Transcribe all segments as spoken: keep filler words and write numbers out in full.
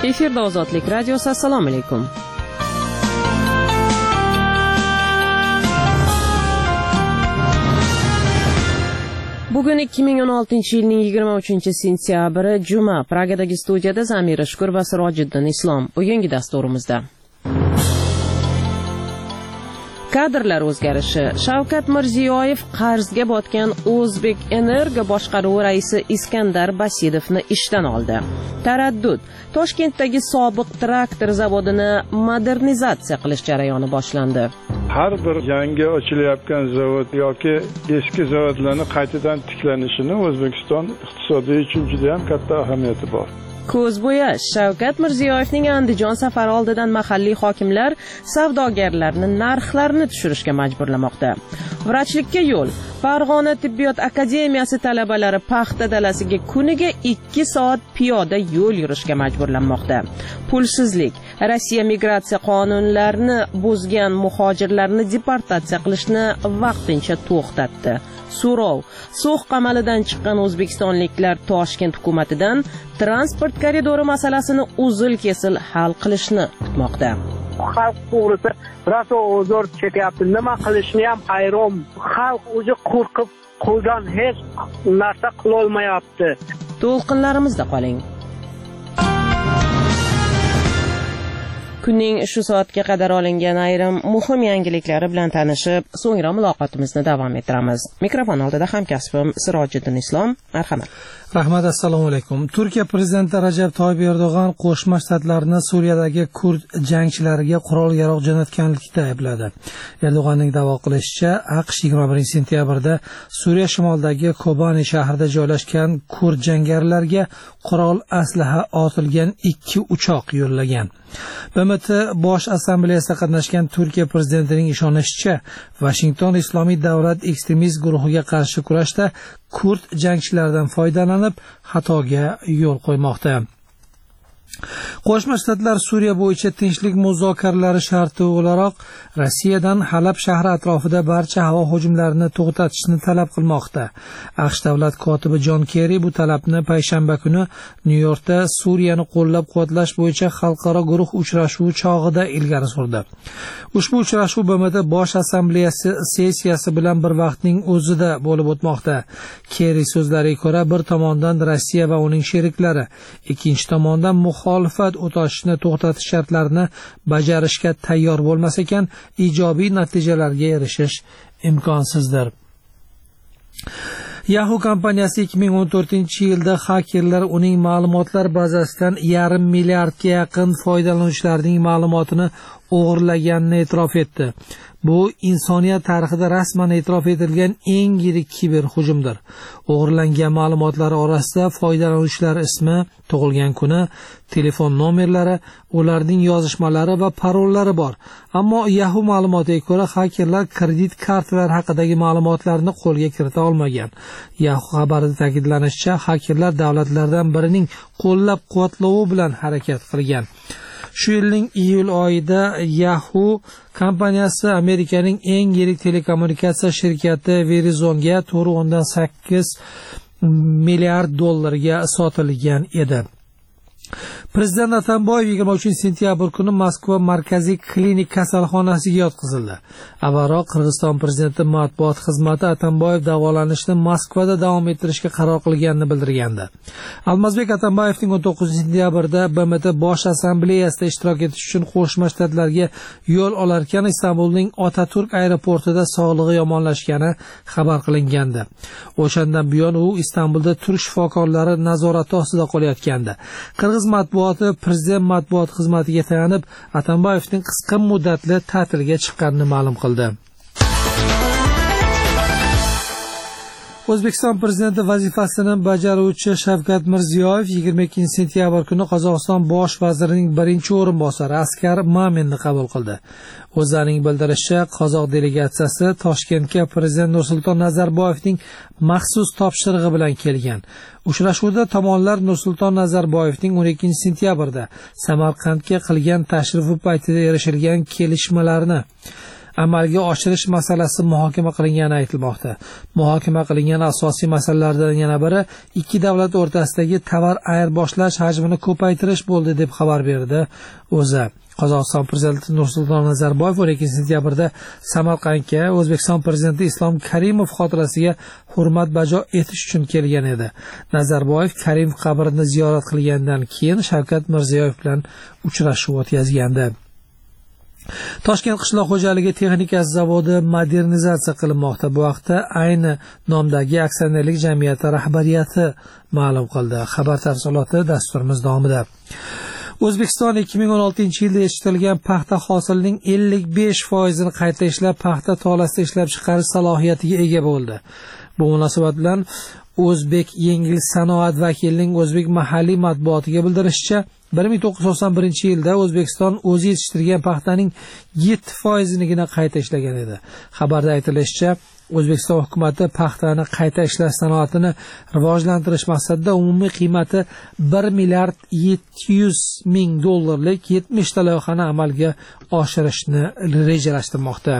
Efirda Ozodlik radiosi. Assalomu alaykum. Bugun ikki ming o'n oltinchi yilning yigirma uchinchi sentyabri juma. Pragadagi studiyada Zamira Shukur va Sirojiddin Islom. Bugungi dasturimizda kadrlar o'zgarishi. Shavkat Mirziyoyev qarzga botgan O'zbek Energo boshqaruvi raisi Iskandar Basidovni ishdan oldi. Taraddud. Toshkentdagi sobiq traktor zavodini modernizatsiya qilish jarayoni boshlandi. Har bir yangi ochilayotgan zavod yoki eski zavodlarning qaytadan tiklanishini O'zbekiston iqtisodiy uchun juda ham katta ahamiyati bor. Ko'z bo'yash. Shavkat Mirziyoyevning Andijon safari oldidan mahalliy hokimlar savdogarlarni narxlarini tushirishga majburlamoqda. Vrachlikka yo'l. Farg'ona tibbiyot akademiyasi talabalari paxta dalasiga kuniga ikki soat piyoda yo'l yurishga majburlanmoqda. Pulsizlik. Rossiya migratsiya qonunlarini buzgan muhojirlarni deportatsiya qilishni vaqtincha to'xtatdi. So'rov. So'x qamalidan chiqqan o'zbekistonliklar Toshkent hukumatidan transport koridori masalasini uzil-kesil hal qilishni kutmoqda. Xalq to'g'risi raso ozor chekyapti. Nima qilishni ham hayron. Xalq o'zi qo'rqib qo'ldan hech narsa qila olmayapti. To'lqinlarimizda qoling. Kunning shu soatga qadar olingan ayrim muhim yangiliklari bilan tanishib, so'ngra muloqotimizni davom ettiramiz. Mikrofon oldida hamkasbim Sirojiddin Islom. Marhamat. Rahmat, assalomu alaykum. Turkiya prezidenti Rajab Toyyib Erdo'g'an Qo'shma Shtatlarni Suriyadagi kurd jangchilariga qurol-yarog' jo'natganlikda aybladi. Erdo'g'anning da'vo qilishicha, AQSh yigirma birinchi sentyabrda Suriya shimolidagi Kobani shahrida joylashgan kurd jangarilarga qurol aslaha otilgan ikki uchoq yo'llagan. B M T Bosh Assambleyasida qatnashgan Turkiya prezidentining ishonishicha, Washington Islomiy davlat ekstremist guruhiga qarshi kurashda kurd jangchilaridan foydalanib, xatoga yo'l qo'ymoqda. Qo'shma Shtatlar Suriya bo'yicha tinchlik muzokaralari sharti o'laroq Rossiyadan Halab shahri atrofida barcha havo hujumlarini to'xtatishni talab qilmoqda. AQSh davlat kotibi Jon Kerri bu talabni payshanba kuni Nyu-Yorkda Suriyani qo'llab-quvvatlash bo'yicha xalqaro guruh uchrashuvi chog'ida ilgari surdi. Ushbu uchrashuv B M T Bosh Assambleyasi sessiyasi bilan bir vaqtning o'zida bo'lib o'tmoqda. Kerri so'zlariga ko'ra, bir tomondan Rossiya va uning sheriklari, ikkinchi tomondan muxolifat o'tashni to'xtatish shartlarini bajarishga tayyor bo'lmas ekan, ijobiy natijalarga erishish imkonsizdir. Yahoo kompaniyasi ikki ming o'n to'rtinchi yilda xakerlar uning ma'lumotlar bazasidan yarim milliardga yaqin foydalanuvchilarning ma'lumotini o'g'irlaganini e'tirof etdi. Bu insoniyat tarixida rasman e'tirof etilgan eng yirik kiber hujumdir. O'g'irlangan ma'lumotlar orasida foydalanuvchilar ismi, tug'ilgan kuni, telefon nomerlari, ularning yozishmalari va parollari bor. Ammo Yahoo ma'lumotiga ko'ra, xakerlar kredit kartalari haqidagi ma'lumotlarni qo'lga kirita olmagan. Yahoo xabarida ta'kidlanishicha, xakerlar davlatlardan birining qo'llab-quvvatlovi bilan harakat qilgan. Shu yilning iyul oyida Yahoo kompaniyasi Amerikaning eng yirik telekommunikatsiya shirkati Verizonga to'rt o'ndan sakkiz milliard dollarga sotilgan edi. Prezident Atamboyev yigirma uchinchi sentyabr kuni Moskva markaziy klinik kasalxonasiga yotqizildi. Avvalroq Qirg'iziston prezidenti matbuot xizmati Atamboyev davolanishni Moskvada davom ettirishga qaror qilganini bildirgandi. Almazbek Atamboyevning o'n to'qqizinchi sentyabrda B M T Bosh Assambleyasida ishtirok etish uchun Qo'shma Shtatlarga yo'l olarkan Istanbulning Otaturk aeroportida sog'lig'i yomonlashgani xabar qilingandi. O'shandan buyon u Istanbulda turk shifokorlari nazorati ostida qolayotgandi. Qirg'iz matbuoti prezident matbuot xizmatiga tayanib, Atamboyevning qisqa muddatli ta'tilga chiqqanini ma'lum qildi. O'zbekiston prezidenti vazifasini bajaruvchi Shavkat Mirziyoyev yigirma ikkinchi sentyabr kuni Qozog'iston bosh vazirining birinchi o'rinbosari Askar Maminni qabul qildi. O'zining bildirishicha, qozoq delegatsiyasi Toshkentga prezident Nursulton Nazarboyevning maxsus topshirig'i bilan kelgan. Uchrashuvda tomonlar Nursulton Nazarboyevning o'n ikkinchi sentyabrda Samarqandga qilgan tashrifi paytida erishilgan kelishmalarni amalga oshirish masalasi muhokama qilingani aytilmoqda. Muhokama qilingan asosiy masalalardan yana biri ikki davlat o'rtasidagi tovar ayirboshlash hajmini ko'paytirish bo'ldi deb xabar berdi O'zA. Qozog'iston prezidenti Nursulton Nazarboyev o'n ikkinchi sentyabrda Samarqandga O'zbekiston prezidenti Islom Karimov xotirasiga hurmat bajo etish uchun kelgan edi. Nazarboyev Karimov qabrini ziyorat qilgandan keyin Shavkat Mirziyoyev bilan uchrashuv o'tkazgandi. Toshkent qishloq xo'jaligi texnikasi zavodi modernizatsiya qilinmoqda. Bu haqda ayni nomdagi aksionerlik jamiyati rahbariyati ma'lum qildi. Xabar tafsiloti dasturimiz davomida. O'zbekiston ikki ming o'n oltinchi yilda yetishtirilgan paxta hosilining ellik besh foizini qayta ishlab, paxta tolasida ishlab chiqarish salohiyatiga ega bo'ldi. Bu munosabat bilan O'zbek yengil sanoat vakilining O'zbek mahalliy matbuotiga bildirishicha, bir ming to'qqiz yuz to'qson birinchi yilda O'zbekiston o'zi yetishtirgan paxtaning yetti foizinigina qayta ishlagan edi. Xabarda aytilishicha, O'zbekiston hukumati paxtani qayta ishlash sanoatini rivojlantirish maqsadida umumiy qiymati bir milliard yetti yuz ming dollarlik yetmish ta loyihani amalga oshirishni rejalashtirmoqda.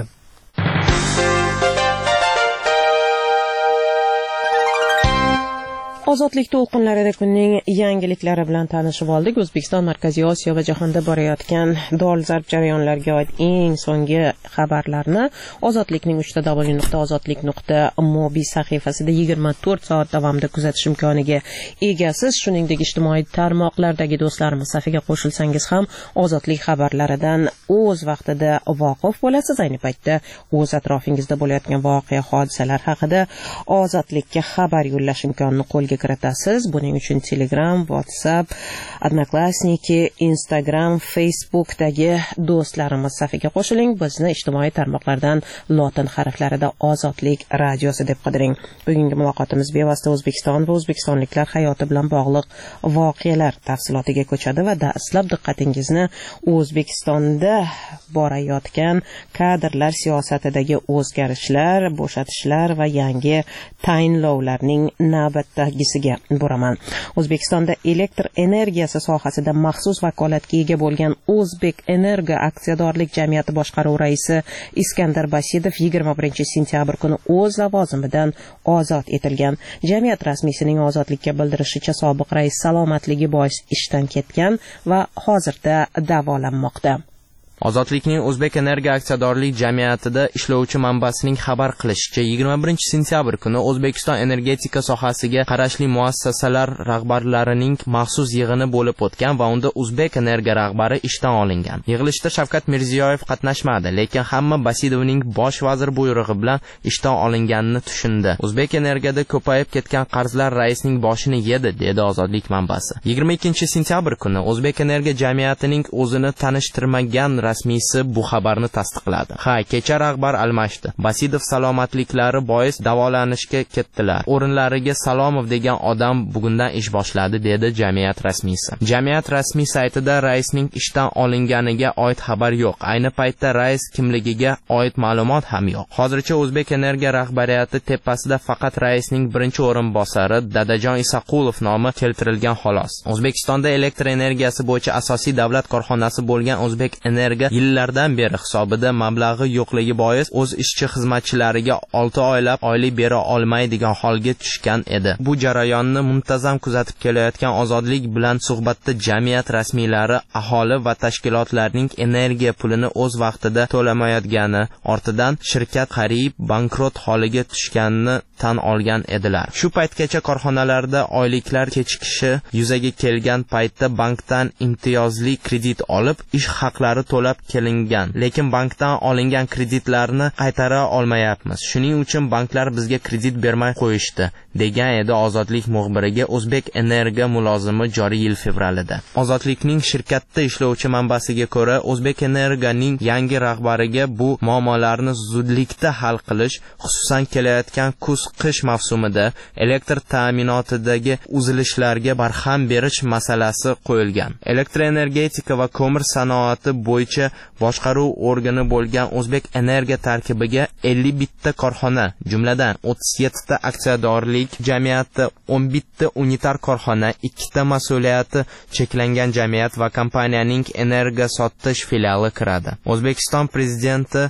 Ozodlik to'lqinlarida kunning yangiliklari bilan tanishib oldik. O'zbekiston Markaziy Osiyo va jahonda borayotgan dolzarb jarayonlarga oid eng so'nggi xabarlarni Ozodlikning uch w nuqta ozodlik nuqta mobi sahifasida yigirma to'rt soat davomida kuzatish imkoniga egasiz. Shuningdek, ijtimoiy tarmoqlardagi do'stlarimiz safiga qo'shilsangiz ham Ozodlik xabarlaridan o'z vaqtida voqif bo'lasiz. Ayni paytda o'z atrofingizda bo'layotgan voqea, hodisalar haqida Ozodlikka xabar yo'llash imkonini qo'lga kiritasiz. Buning uchun Telegram, WhatsApp, Odnoklassniki, Instagram, Facebookdagi do'stlarimiz safiga qo'shiling. Bizni ijtimoiy tarmoqlardan lotin harflarida Ozodlik radiosi deb qidiring. Bugungi muloqotimiz bevosita O'zbekiston va o'zbekistonliklar hayoti bilan bog'liq voqealar tafsilotiga ko'chadi va dastlab diqqatingizni O'zbekistonda borayotgan kadrlar siyosatidagi o'zgarishlar, bo'shatishlar va yangi tayinlovlarning navbatdagi siga buraman. O'zbekistonda elektr energiyasi sohasida maxsus vakolatga ega bo'lgan O'zbek Energo aksiyadorlik jamiyati boshqaruv raisi Iskandar Basidov yigirma birinchi sentyabr kuni o'z lavozimidan ozod etilgan. Jamiyat rasmiysining ozodlikka bildirishicha, sobiq rais salomatligi bois ishdan ketgan va hozirda davolanmoqda. Ozodlikning O'zbek Energo aksiyadorlik jamiyatida ishlovchi manbasining xabar qilishicha, yigirma birinchi sentyabr kuni O'zbekiston energetika sohasiga qarashli muassasalar rahbarlarining maxsus yig'ini bo'lib o'tgan va unda O'zbek Energo rahbari ishdan olingan. Yig'ilishda Shavkat Mirziyoyev qatnashmadi, lekin hamma Basidovning bosh vazir buyrug'i bilan ishdan olinganini tushundi. O'zbek Energoda ko'payib ketgan qarzlar raisning boshini yedi, dedi Ozodlik manbasi. yigirma ikkinchi sentyabr kuni O'zbek Energo jamiyatining o'zini tanishtirmagan rasmiysi bu xabarni tasdiqladi. Ha, kecha rahbar almashdi. Basidov salomatliklari bois davolanishga ketdilar. O'rinlariga Salomov degan odam bugundan ish boshladi, dedi jamiyat rasmiysi. Jamiyat rasmiy saytida raisning ishdan olinganiga oid xabar yo'q. Ayni paytda rais kimligiga oid ma'lumot ham yo'q. Hozircha O'zbek Energo rahbariyati tepasida faqat raisning birinchi o'rinbosari Dadajon Isaqulov nomi keltirilgan xolos. O'zbekistonda elektr energiyasi bo'yicha asosiy davlat korxonasi bo'lgan O'zbek Energo yillardan beri hisobida mablag'i yo'qligi bois o'z ishchi xizmatchilariga olti oylab oylik bera olmaydigan holga tushgan edi. Bu jarayonni muntazam kuzatib kelayotgan Ozodlik bilan suhbatda jamiyat rasmiylari aholi va tashkilotlarning energiya pulini o'z vaqtida to'lamayotgani ortidan shirkat qariyb bankrot holiga tushganini tan olgan edilar. Shu paytgacha korxonalarda oyliklar kechikishi yuzaga kelgan paytda bankdan imtiyozli kredit olib ish haqlari to'lab kelingan, lekin bankdan olingan kreditlarni qaytara olmayapmiz. Shuning uchun banklar bizga kredit bermay qo'yishdi, degan edi Ozodlik muxbiriga O'zbek Energo mulozimi joriy yil fevralida. Ozodlikning shirkatda ishlovchi manbasiga ko'ra, O'zbek Energoning yangi rahbariga bu muammolarni zudlikda hal qilish, xususan kelayotgan kuz-qish mavsumida elektr ta'minotidagi uzilishlarga barham berish masalasi qo'yilgan. Elektroenergetika va ko'mir sanoati bo'yicha boshqaruv organi bo'lgan O'zbek Energo tarkibiga ellik bitta korxona, jumladan o'ttiz yetti ta aksiyadorlik aksiyadorlik jamiyati, o'n bitta unitar korxona, ikkita mas'uliyati cheklangan jamiyat va kompaniyaning energiya sotish filiali kiradi. O'zbekiston prezidenti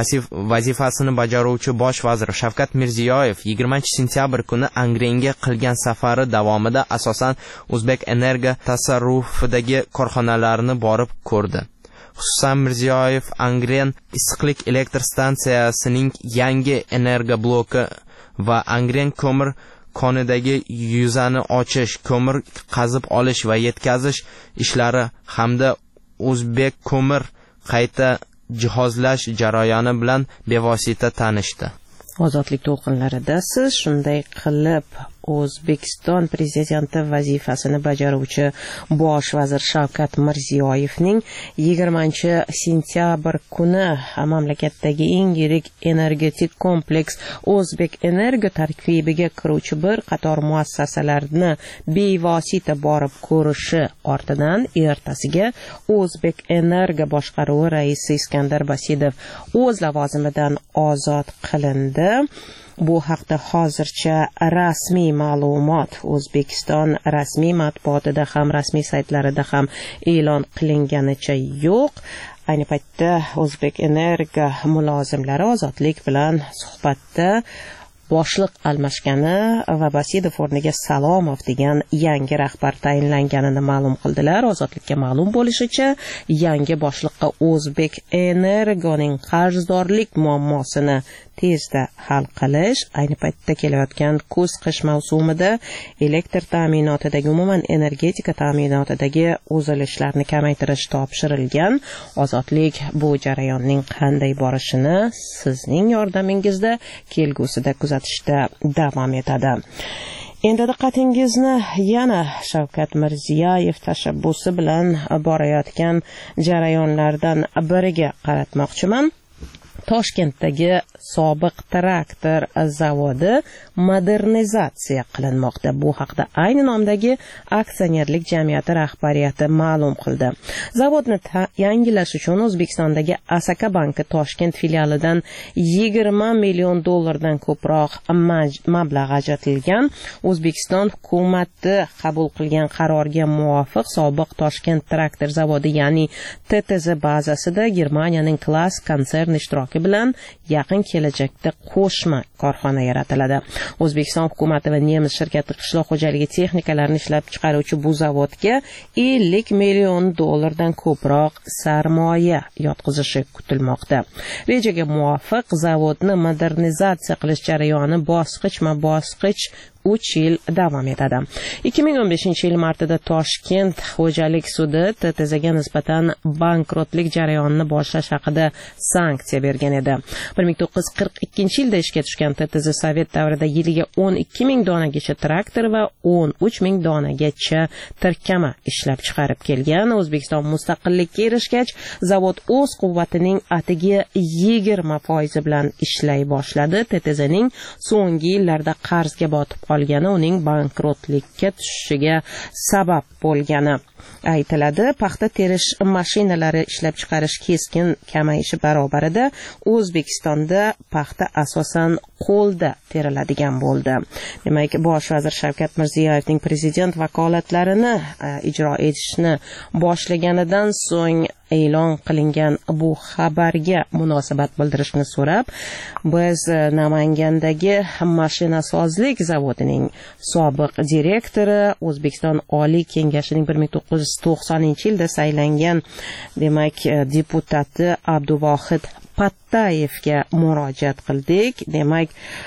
vazifasini bajaruvchi bosh vazir Shavkat Mirziyoyev yigirmanchi sentyabr kuni Angrenga qilgan safari davomida asosan O'zbek Energo tasarrufidagi korxonalarni borib ko'rdi. Xususan Mirziyoyev Angren issiqlik elektr stansiyasining yangi energo bloki va Angren ko'mir konidagi yuzani ochish, ko'mir qazib olish va yetkazish ishlari hamda O'zbek ko'mir qayta jihozlash jarayoni bilan bevosita tanishdi. Ozodlik to'lqinlarida siz shunday qilib O'zbekiston prezidenti vazifasini bajaruvchi bosh vazir Shavkat Mirziyoyevning yigirmanchi sentyabr kuni mamlakatdagi eng yirik energetik kompleks O'zbek Energo tarkibiga kiruvchi bir qator muassasalarni bevosita borib ko'rishi ortidan ertasiga O'zbek Energo boshqaruvi raisi Iskandar Basidov o'z lavozimidan ozod qilindi. Bu haqda hozircha rasmiy ma'lumot O'zbekiston rasmiy matbuotida ham rasmiy saytlarida ham e'lon qilinganicha yo'q. Ayni paytda O'zbek Energo mulozimlari ozodlik bilan suhbatda boshliq almashgani va Basidov o'rniga Salomov degan yangi rahbar tayinlanganini ma'lum qildilar. Ozodlikka ma'lum bo'lishicha, yangi boshliqqa O'zbek Energoning qarzdorlik muammosini tezda hal qilish, ayni paytda kelayotgan kuz-qish mavsumida elektr ta'minotidagi, umuman energetika ta'minotidagi uzilishlarni kamaytirish topshirilgan. Ozodlik bu jarayonning qanday borishini sizning yordamingizda kelgusida kuzatishda davom etadi. Endi diqqatingizni yana Shavkat Mirziyoyev tashabbusi bilan borayotgan jarayonlardan biriga qaratmoqchiman. Toshkentdagi sobiq traktor zavodi modernizatsiya qilinmoqda. Bu haqda ayni nomdagi aksionerlik jamiyati rahbariyati ma'lum qildi. Zavodni yangilash uchun O'zbekistondagi Asaka banki Toshkent filialidan yigirma million dollardan ko'proq mablag' ajratilgan. O'zbekiston hukumati qabul qilgan qarorga muvofiq sobiq Toshkent traktor zavodi, ya'ni T T Z bazasida Germaniyaning Klass konserni ishtiroki bilan yaqin kelajakda qo'shma korxona yaratiladi. O'zbekiston hukumati va nemis shirkati qishloq xo'jaligi texnikalarini ishlab chiqaruvchi bu zavodga ellik million dollardan ko'proq sarmoya yotqizishi kutilmoqda. Rejaga muvofiq zavodni modernizatsiya qilish jarayoni bosqichma-bosqich uch yil davom etadi. ikki ming o'n beshinchi yil martida Toshkent xo'jalik sudi T T Zga nisbatan bankrotlik jarayonini boshlash haqida sanksiya bergan edi. bir ming to'qqiz yuz qirq ikkinchi yilda ishga tushgan T T Z sovet davrida yiliga o'n ikki ming donagacha traktor va o'n uch ming donagacha tirkama ishlab chiqarib kelgan. O'zbekiston mustaqillikka erishgach, zavod o'z quvvatining atigi yigirma foiz bilan ishlay boshladi. T T Zning so'nggi yillarda qarzga botib qolgani uning bankrotlikka tushishiga sabab bo'lgani aytiladi. Paxta terish mashinalari ishlab chiqarish keskin kamayishi barobarida O'zbekistonda paxta asosan qo'lda teriladigan bo'ldi. Demak, bosh vazir Shavkat Mirziyoyevning prezident vakolatlarini ijro etishni boshlaganidan so'ng e'lon qilingan bu xabarga munosabat bildirishni so'rab, biz Namangandagi mashinasozlik zavodining sobiq direktori, O'zbekiston Oliy Kengashining bir ming to'qqiz yuz to'qsoninchi yilda saylangan, demak, deputati Abduvohid Pattayevga murojaat qildik. Demak,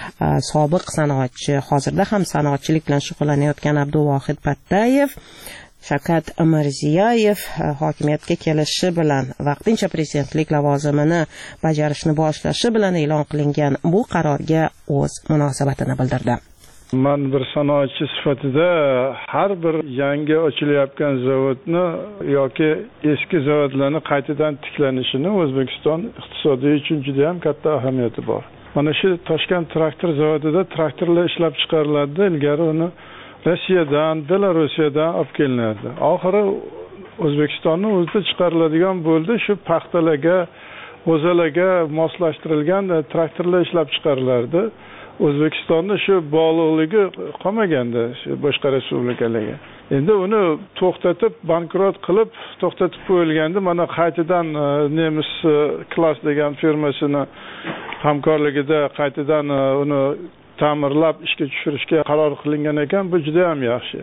sobiq sanoatchi, hozirda ham sanoatchilik bilan shug'ullanayotgan Abduvohid Pattayev Shavkat Mirziyoyev hokimiyatga kelishi bilan vaqtincha prezidentlik lavozimini bajarishni boshlashi bilan e'lon qilingan bu qarorga o'z munosabatini bildirdi. Man bir sanoatchi sifatida har bir yangi ochilayotgan zavodni yoki eski zavodlarni qaytadan tiklanishini O'zbekiston iqtisodiy uchun juda ham katta ahamiyati bor. Mana shu Toshkent traktor zavodida traktorlar ishlab chiqariladi. Ilgari uni Rossiyadan, Belorussiyadan olib kelinardi. Oxiri O'zbekistonning o'zida chiqariladigan bo'ldi. Shu paxtalarga, o'zalarga moslashtirilgan traktorlar ishlab chiqarilardi. O'zbekistonda shu bog'liqligi qolmaganda shu boshqa respublikalarga. Endi uni to'xtatib, bankrot qilib to'xtatib qo'yilganda mana qaytadan Nemis Klass degan firmasini hamkorligida qaytadan uni ta'mirlab ishga tushirishga qaror qilingan ekan. Bu juda ham yaxshi.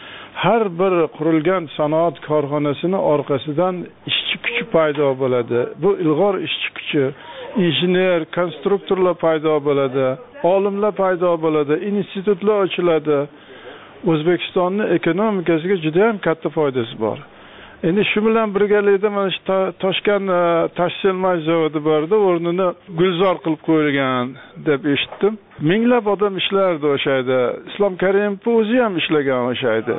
Har bir qurilgan sanoat korxonasini orqasidan ishchi kuchi paydo bo'ladi. Bu ilg'or ishchi kuchi, injener, konstruktorlar paydo bo'ladi, olimlar paydo bo'ladi, institutlar ochiladi. O'zbekistonning ekonomikasiga juda ham katta foydasi bor. Endi shu bilan birgalikda mana shu Toshkent tashsilmay zavodi borda o'rnini gulzor qilib qo'yilgan deb eshitdim. Minglab odam ishlardi o'sha yerda. Islom Karimov o'zi ham ishlagan o'sha yerda.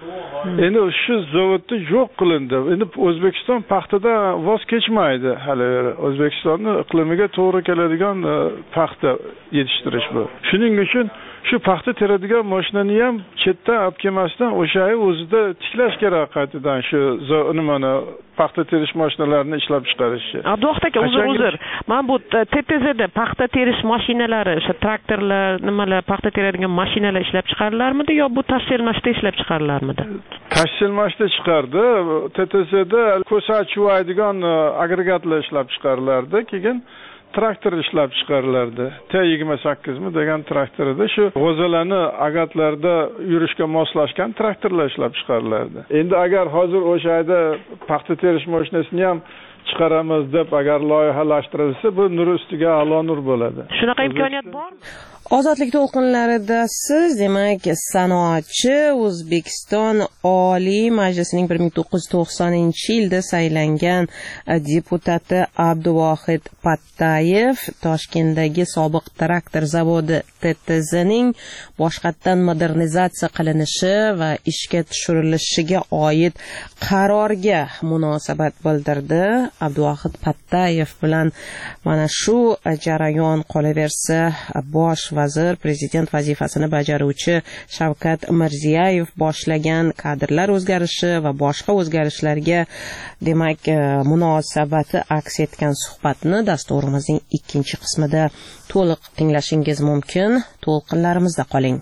Endi shu zavodni yo'q qilindi. Endi O'zbekiston paxtadan voz kechmaydi hali. O'zbekistonning iqlimiga to'g'ri keladigan paxta yetishtirish bu. Shuning uchun shu paxta teradigan mashinani ham chetdan olib kelmasdan o'sha o'zida tiklash kerak qaytadan shu nimani paxta terish mashinalarini ishlab chiqarishi. Abduvohid aka, uzr uzr. Mana bu T T Zda paxta terish mashinalari, o'sha traktorlar, nimalar paxta teradigan mashinalar ishlab chiqarilarmidi yo bu tashsilmashda ishlab chiqarilarmidi? Tashsilmashda chiqardi. T T Zda ko'sat chuvaydigan agregatlar ishlab chiqarilardi. Keyin traktor ishlab chiqarilardi. T yigirma sakkiz mi degan traktorida shu g'o'zalarni agatlarda yurishga moslashgan traktorlar ishlab chiqarilardi. Endi agar hozir o'sha yerda paxta terish mashinasini ham chiqaramiz deb agar loyihalashtirilsa, bu nur ustiga a'lo nur bo'ladi. Shunaqa imkoniyat bormi? Ozodlik to'lqinlarida siz, demak, sanoatchi O'zbekiston Oliy Majlisining bir ming to'qqiz yuz to'qsoninchi yilda saylangan deputati Abduvohid Pattayev Toshkentdagi sobiq traktor zavodi T T Zning boshqatdan modernizatsiya qilinishi va ishga tushirilishiga oid qarorga munosabat bildirdi. Abduvohid Pattayev bilan mana shu jarayon qolaversa, bosh vazir prezident vazifasini bajaruvchi Shavkat Mirziyoyev boshlagan kadrlar o'zgarishi va boshqa o'zgarishlarga demak munosabati aks etgan suhbatni dasturimizning ikkinchi qismida to'liq tinglashingiz mumkin. To'lqinlarimizda qoling.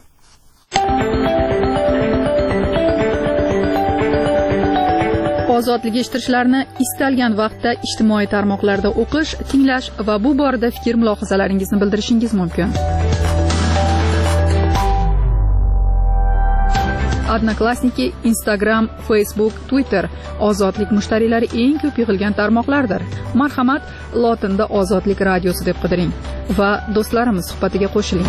Ozodlik eshittirishlarni istalgan vaqtda ijtimoiy tarmoqlarda o'qish, tinglash va bu borada fikr mulohazalaringizni bildirishingiz mumkin. Odnoklassniki, Instagram, Facebook, Twitter ozodlik mushtariylari eng ko'p yig'ilgan tarmoqlardir. Marhamat, lotinda Ozodlik radiosi deb qidiring va do'stlarimiz suhbatiga qo'shiling.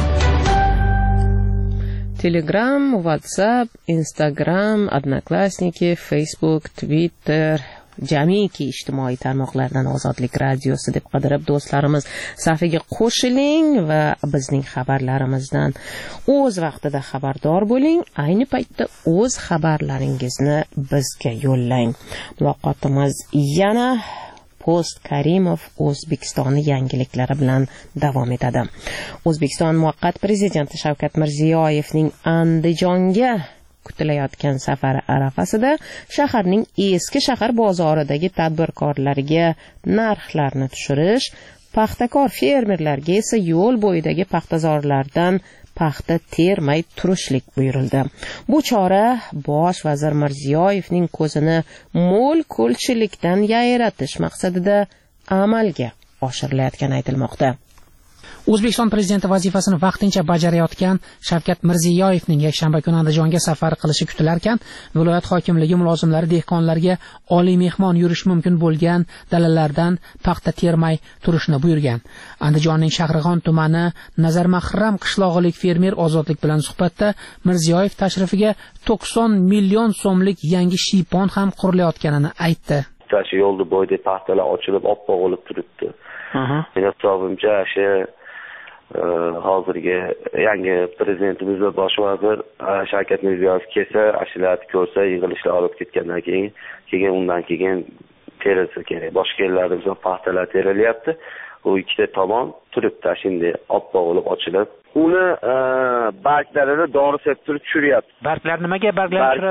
Telegram, WhatsApp, Instagram, Odnoklassniki, Facebook, Twitter, jamiki ijtimoiy tarmoqlardan Ozodlik radiosi deb qidirib do'stlarimiz safiga qo'shiling va bizning xabarlarimizdan o'z vaqtida xabardor bo'ling. Ayni paytda o'z xabarlaringizni bizga yo'llang. Muloqotimiz yana Post Karimov O'zbekistonning yangiliklari bilan davom etadi. O'zbekiston muvaqqat prezidenti Shavkat Mirziyoyevning Andijonga kutilayotgan safari arafasida shaharning eski shahar bozoridagi tadbirkorlarga narxlarni tushirish, paxtakor fermerlarga esa yo'l bo'yidagi paxtazorlardan paxta termay turishlik buyurildi. Bu chora bosh vazir Mirziyoyevning ko'zini mo'l ko'lchilikdan yayratish maqsadida amalga oshirilayotgani aytilmoqda. O'zbekiston prezidenti vazifasini vaqtincha bajarayotgan Shavkat Mirziyoyevning yakshanba kuni Andijonga safar qilishi kutilarkan, viloyat hokimligi mulozimlari dehqonlarga oliy mehmon yurish mumkin bo'lgan dalalardan paxta termay turishni buyurgan. Andijonning Shahrixon tumani Nazarmahram qishlog'ilik fermer Ozodlik bilan suhbatda Mirziyoyev tashrifiga to'qson million so'mlik yangi shiypon ham qurilayotganini aytdi. Shu yo'lda bo'yida paxtalar ochilib, oppoq bo'lib turibdi. Men hisobimcha shu hozirgi yangi prezidentimiz va bosh vazir Shavkat Mirziyoyev kelsa, ashlarni ko'rsa, yig'ilishlar olib ketgandan keyin, keyin undan keyin terilsa kerak. Boshqa yerlarimizda paxtalar terilyapti. U ikkita tomon turibdi, shunday oppoq bo'lib ochilib. Uni barglarini dori sepib tushiryapti. Barglar nimaga barglar tushiradi?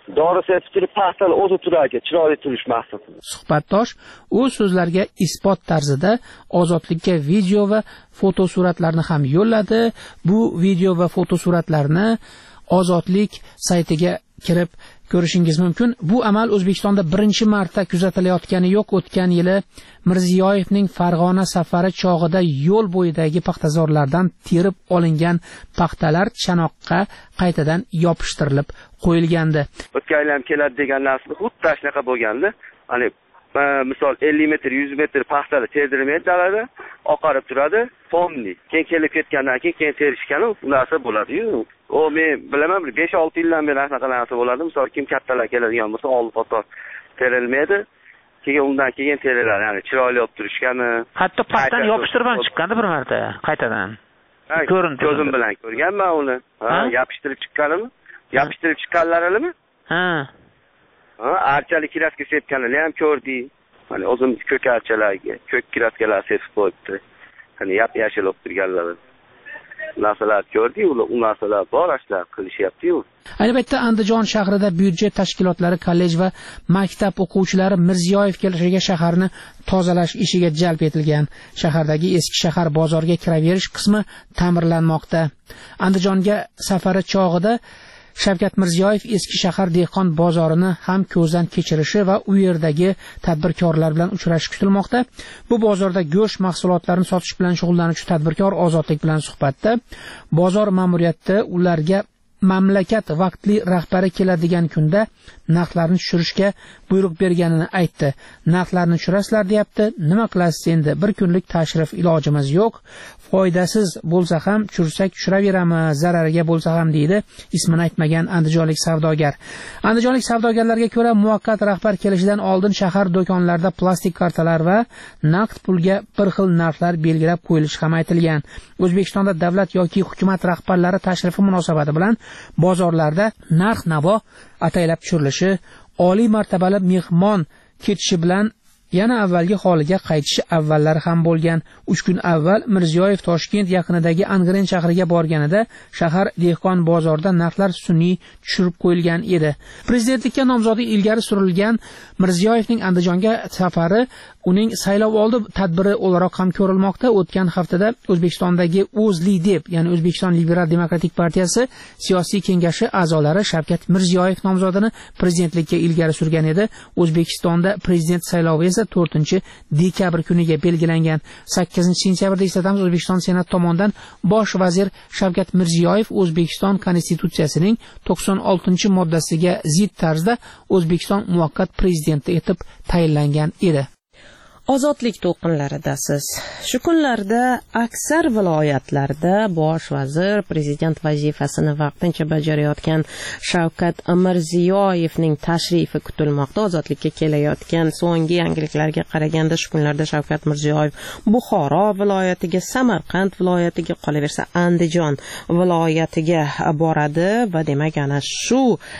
dori sepib turib paxtalar o'zi turar ekan, chiroyli turish maqsadida. Suhbatdosh o'z so'zlariga isbot tarzida ozodlikka video va fotosuratlarni ham yo'lladi. Bu video va fotosuratlarni Ozodlik saytiga kirib ko'rishingiz mumkin. Bu amal O'zbekistonda birinchi marta kuzatilayotgani yo'q. O'tgan yili Mirziyoyevning Farg'ona safari chog'ida yo'l bo'yidagi paxtazorlardan terib olingan paxtalar chanoqqa qaytadan yopishtirilib qo'yilgandi. O'tgan yil ham keladi degan narsa xuddi shunaqa bo'lgandi. Hani misol ellik metr, yuz metr paxtalar terdirilmaydi dalada, oqarib turadi, fonni. Keyin kelib ketgandan keyin keyin terishgani bu narsa bo'ladi-yu. O men bilaman, besh olti yildan beri shunaqa narsa bo'ladi. Misol kim kattalar keladigan bo'lsa, oldi foto terilmaydi. Keyin undan keyin terilar, ya'ni chiroyli olib turishgani. Hatto paxtani yopishtirib ham chiqqandi bir marta qaytadan. Ko'rindi. Ko'zim bilan ko'rganman uni. Ha, yopishtirib chiqqanimi? Yopishtirib chiqqanlarini? Ha. Ha, archalik kiraska sepganini ham ko'rdik. Hani o'zimiz ko'k archalarga, ko'k kiraskalar sepib qo'yibdi. Hani yap-yashil olib turganlar. Narsalar ko'rdik, u narsalar bor, ashlar qilishyapti-yu. Ayni paytda Andijon shahrida byudjet tashkilotlari, kollej va maktab o'quvchilari Mirziyoyev kelishiga shaharni tozalash ishiga jalb etilgan. Shahardagi eski shahar bozoriga kiraverish qismi ta'mirlanmoqda. Andijonga safari chog'ida Shavkat Mirziyoyev eski shahar dehqon bozorini ham ko'zdan kechirishi va u yerdagi tadbirkorlar bilan uchrashish kutilmoqda. Bu bozorda go'sht mahsulotlarini sotish bilan shug'ullanuvchi tadbirkor Ozodlik bilan suhbatda bozor ma'muriyati ularga mamlakat vaqtli rahbari keladigan kunda narxlarni tushirishga buyruq berganini aytdi. Narxlarni tushirasizlar deyapti. Nima qilasiz endi? Bir kunlik tashrif ilojimiz yo'q. Foydasiz bo'lsa ham tushirsak tushiraveramiz, zarariga bo'lsa ham deydi ismini aytmagan andijonlik savdogar. Andijonlik savdogarlarga ko'ra muvaqqat rahbar kelishidan oldin shahar do'konlarida plastik kartalar va naqd pulga bir xil narxlar belgilab qo'yilishi ham aytilgan. O'zbekistonda davlat yoki hukumat rahbarlari tashrifi munosabati bilan bozorlarda narx-navo ataylab tushirilishi, oliy martabali mehmon ketishi bilan yana avvalgi holiga qaytishi avvallari ham bo'lgan. uch kun avval Mirziyoyev Toshkent yaqinidagi Angren shahriga borganida shahar dehqon bozorida narxlar sun'iy tushirib qo'yilgan edi. Prezidentlikka nomzodi ilgari surilgan Mirziyoyevning Andijonga safari uning saylovoldi tadbiri o'laroq ham ko'rilmoqda. O'tgan haftada O'zbekistondagi O'zLiDep, ya'ni O'zbekiston Liberal Demokratik partiyasi siyosiy kengashi a'zolari Shavkat Mirziyoyev nomzodini prezidentlikka ilgari surgan edi. O'zbekistonda prezident saylovi esa to'rtinchi dekabr kuniga belgilangan. sakkizinchi sentyabrda eslatamiz, O'zbekiston Senat tomonidan bosh vazir Shavkat Mirziyoyev O'zbekiston Konstitutsiyasining to'qson oltinchi moddasiga zid tarzda O'zbekiston muvaqqat prezidenti etib tayinlangan edi. Ozodlik to'lqinlaridasiz. Shu kunlarda aksar viloyatlarda bosh vazir prezident vazifasini vaqtincha bajarayotgan Shavkat Mirziyoyevning tashrifi kutilmoqda. Ozodlikka kelayotgan so'nggi yangiliklarga qaraganda shu kunlarda Shavkat Mirziyoyev Buxoro viloyatiga, Samarqand viloyatiga, qolaversa Andijon viloyatiga boradi va demak ana shu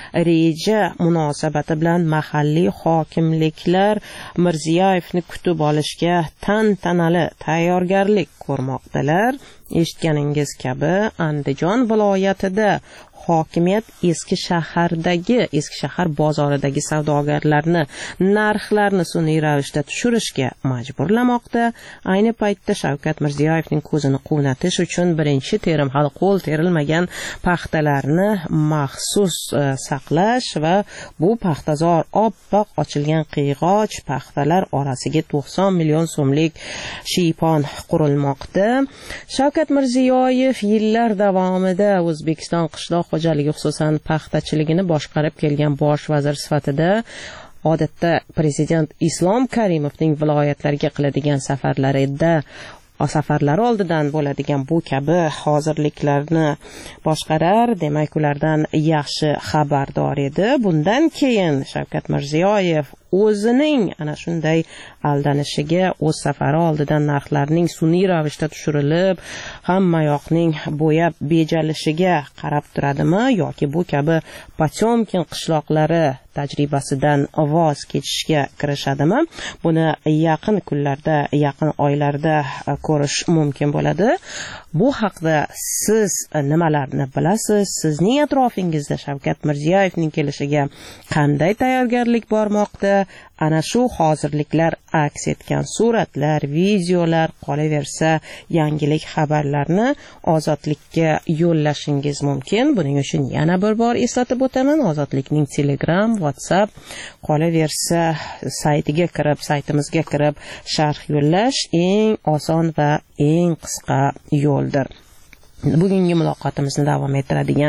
reja munosabati bilan mahalliy hokimliklar Mirziyoyevni kutib olishga tantanali tayyorgarlik ko'rmoqdalar. Eshitganingiz kabi Andijon viloyatida hokimiyat eski shahardagi, eski shahar bozoridagi savdogarlarni narxlarni sun'iy ravishda tushirishga majburlamoqda. Ayni paytda Shavkat Mirziyoyevning ko'zini quvnatish uchun birinchi terim, hali qo'l terilmagan paxtalarni maxsus uh, saqlash va bu paxtazor oppoq ochilgan qiyg'och paxtalar orasiga to'qson million so'mlik shiypon qurilmoqda. Shavkat Mirziyoyev yillar davomida O'zbekiston qishloq xo'jaligi, xususan paxtachiligini boshqarib kelgan bosh vazir sifatida odatda prezident Islom Karimovning viloyatlarga qiladigan safarlarida safarlari oldidan bo'ladigan bu kabi hozirliklarni boshqarar, demak ulardan yaxshi xabardor edi. Bundan keyin Shavkat Mirziyoyev o'zining ana shunday aldanishiga, o'z safari oldidan narxlarning sun'iy ravishda tushirilib, hamma yoqning bo'yab bejalishiga qarab turadimi yoki bu kabi Potemkin qishloqlari tajribasidan voz kechishga kirishadimi? Buni yaqin kunlarda, yaqin oylarda ko'rish mumkin bo'ladi. Bu haqda siz nimalarni bilasiz? Sizning atrofingizda Shavkat Mirziyoyevning kelishiga qanday tayyorgarlik bormoqda? Ana shu hozirliklar aks etgan suratlar, videolar, qolaversa yangilik xabarlarni Ozodlikka yo'llashingiz mumkin. Buning uchun yana bir bor eslatib o'taman, Ozodlikning Telegram, WhatsApp, qolaversa saytiga kirib, saytimizga kirib sharh yo'llash eng oson va eng qisqa yo'ldir. Bugungi muloqotimizni davom ettiradigan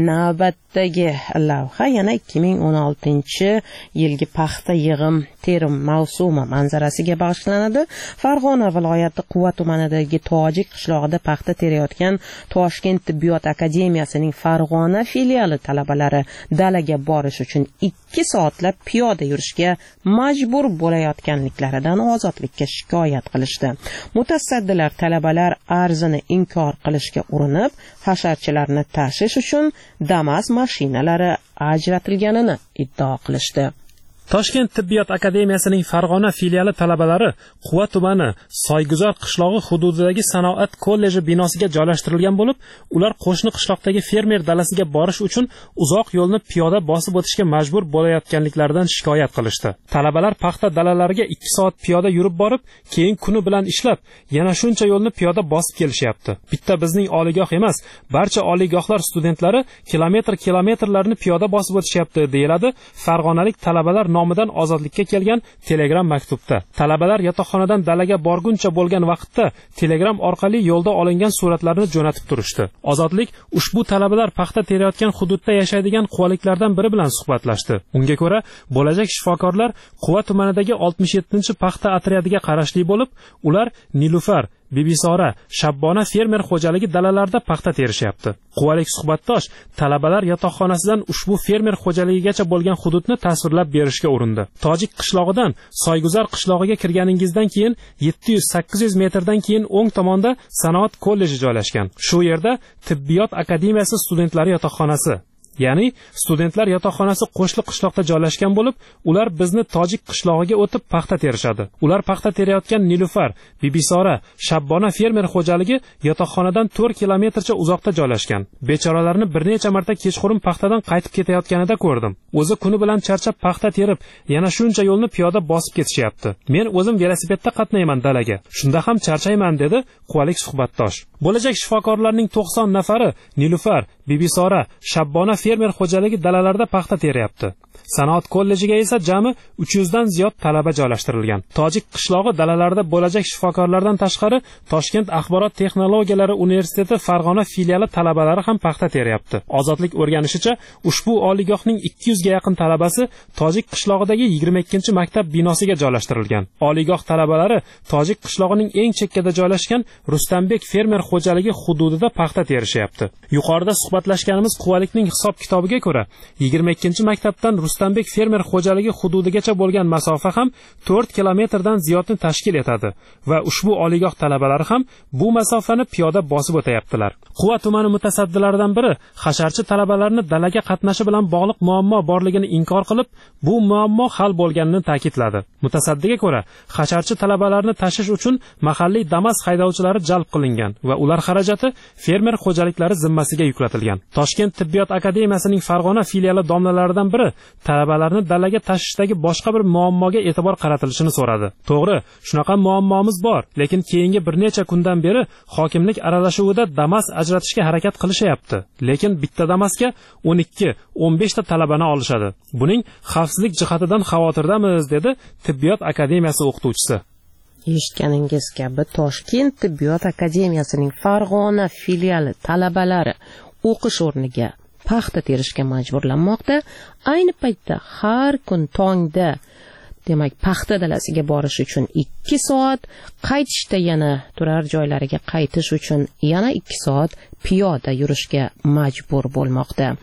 navbatdagi lavha yana ikki ming o'n oltinchi yilgi paxta yig'im terim mavsumi manzarasiga bag'ishlanadi. Farg'ona viloyati Quva tumanidagi Tojik qishlog'ida paxta terayotgan Toshkent tibbiyot akademiyasining Farg'ona filiali talabalari dalaga borish uchun ikki soatlab piyoda yurishga majbur bo'layotganliklaridan Ozodlikka shikoyat qilishdi. Mutasaddilar talabalar arzini inkor qilishga urinib, hasharchilarni tashish uchun Damas mashinalari ajratilganini iddao qilishdi. Toshkent tibbiyot akademiyasining Farg'ona filiali talabalari Quva tumani Soyguzor qishlog'i hududidagi sanoat kolleji binosiga joylashtirilgan bo'lib, ular qo'shni qishloqdagi fermer dalasiga borish uchun uzoq yo'lni piyoda bosib o'tishga majbur bo'layotganliklaridan shikoyat qilishdi. Talabalar paxta dalalariga ikki soat piyoda yurib borib, keyin kuni bilan ishlab, yana shuncha yo'lni piyoda bosib kelishyapti. Bitta bizning oliygoh emas, barcha oliygohlar studentlari kilometr-kilometrlarni piyoda bosib o'tishyapti, deyiladi Farg'onalik talabalar nomidan Ozodlikka kelgan Telegram maktubda. Talabalar yotoqxonadan dalaga borguncha bo'lgan vaqtda Telegram orqali yo'lda olingan suratlarni jo'natib turishdi. Ozodlik ushbu talabalar paxta terayotgan hududda yashaydigan quvaliklardan biri bilan suhbatlashdi. Unga ko'ra, bo'lajak shifokorlar Quva tumanidagi oltmish yettinchi paxta otryadiga qarashli bo'lib, ular Nilufar, Bibisora, Shabbona fermer xo'jaligi dalalarida paxta terishyapti. Quvalik suhbatdosh talabalar yotoqxonasidan ushbu fermer xo'jaligigacha bo'lgan hududni tasvirlab berishga urindi. Tojik qishlog'idan Soyguzor qishlog'iga kirganingizdan keyin yetti yuz sakkiz yuz metrdan keyin o'ng tomonda sanoat kolleji joylashgan. Shu yerda tibbiyot akademiyasi studentlari yotoqxonasi, ya'ni studentlar yotoqxonasi qo'shli qishloqda joylashgan bo'lib, ular bizni Tojik qishlog'iga o'tib paxta terishadi. Ular paxta terayotgan Nilufar, Bibisora, Shabbona fermer xo'jaligi yotoqxonadan to'rt kilometrcha uzoqda joylashgan. Bechoralarni bir necha marta kechqurun paxtadan qaytib ketayotganida ko'rdim. O'zi kuni bilan charchab paxta terib, yana shuncha yo'lni piyoda bosib ketishyapti. Men o'zim velosipedda qatnayman dalaga. Shunda ham charchayman, dedi quvalik suhbatdosh. Bo'lajak shifokorlarning to'qson nafari Nilufar, Bibisora, Shabbona fermer xo'jaligi dalalarida paxta teryapti. Sanoat kollejiga esa jami uch yuz dan ziyod talaba joylashtirilgan. Tojik qishlog'i dalalarida bo'lajak shifokorlardan tashqari Toshkent axborot texnologiyalari universiteti Farg'ona filiali talabalari ham paxta teryapti. Ozodlik o'rganishicha, ushbu oliygohning ikki yuz ga yaqin talabasi Tojik qishlog'idagi yigirma ikkinchi maktab binosiga joylashtirilgan. Oliygoh talabalari Tojik qishlog'ining eng chekkada joylashgan Rustambek fermer xo'jaligi hududida paxta terishyapti. Yuqorida suhbatlashganimiz quvalikning hisob kitobiga ko'ra, yigirma ikkinchi maktabdan Rustambek fermer xo'jaligi hududigacha bo'lgan masofa ham to'rt kilometrdan ziyodni tashkil etadi va ushbu oliygoh talabalari ham bu masofani piyoda bosib o'tayaptilar. Quva tumani mutasaddilaridan biri hasharchi talabalarni dalaga qatnashi bilan bog'liq muammo borligini inkor qilib, bu muammo hal bo'lganini ta'kidladi. Mutasaddiga ko'ra, hasharchi talabalarni tashish uchun mahalliy Damas haydovchilari jalb qilingan va ular xarajati fermer xo'jaliklari zimmasiga yuklatilgan. Toshkent tibbiyot akademiyasining Farg'ona filiali domlalaridan biri talabalarni dalaga tashishdagi boshqa bir muammoga e'tibor qaratilishini so'radi. To'g'ri, shunaqa muammomiz bor, lekin keyingi bir necha kundan beri hokimlik aralashuvida Damas ajratishga harakat qilishyapti. Lekin bitta Damasga o'n ikki o'n besh ta talabani olishadi. Buning xavfsizlik jihatidan xavotirdamiz, dedi tibbiyot akademiyasi o'qituvchisi. Eshitganingiz kabi Toshkent tibbiyot akademiyasining Farg'ona filiali talabalari o'qish o'rniga paxta terishga majburlanmoqda. Ayni paytda har kun tongda, demak, paxta dalasiga borish uchun ikki soat, qaytishda yana turar joylariga qaytish uchun yana ikki soat piyoda yurishga majbur bo'lmoqda.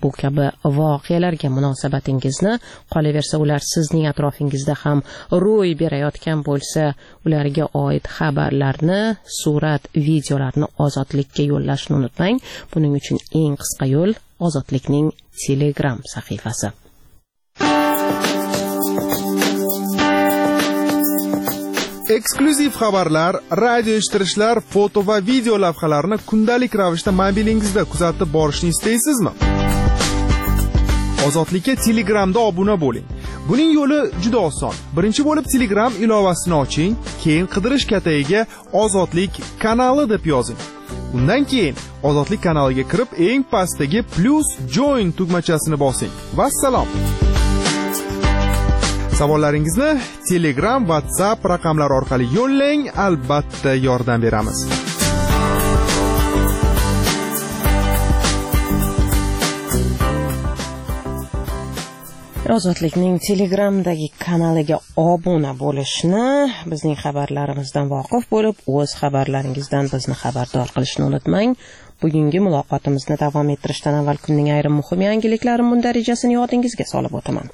bu kabi voqealarga munosabatingizni, qolaversa ular sizning atrofingizda ham ro'y berayotgan bo'lsa, ularga oid xabarlarni, surat, videolarni Ozodlikka yo'llashni unutmang. Buning uchun eng qisqa yo'l Ozodlikning Telegram sahifasi. Eksklyuziv xabarlar, radio eshittirishlar, foto va video lavhalarni kundalik ravishda mobilingizda kuzatib borishni istaysizmi? Ozodlikka Telegramda obuna bo'ling. Buning yo'li juda oson. Birinchi bo'lib Telegram ilovasini oching, keyin qidirish katagiga Ozodlik kanali deb yozing. Undan keyin Ozodlik kanaliga kirib, eng pastdagi plus join tugmachasini bosing. Vassalom. Savollaringizni Telegram, WhatsApp raqamlari orqali yo'llang, albatta yordam beramiz. Ozodlikning Telegramdagi kanaliga obuna bo'lishni, bizning xabarlarimizdan voqif bo'lib, o'z xabarlaringizdan bizni xabardor qilishni unutmang. Bugungi muloqotimizni davom ettirishdan avval kunning ayrim muhim yangiliklari mundarijasini yodingizga solib o'taman.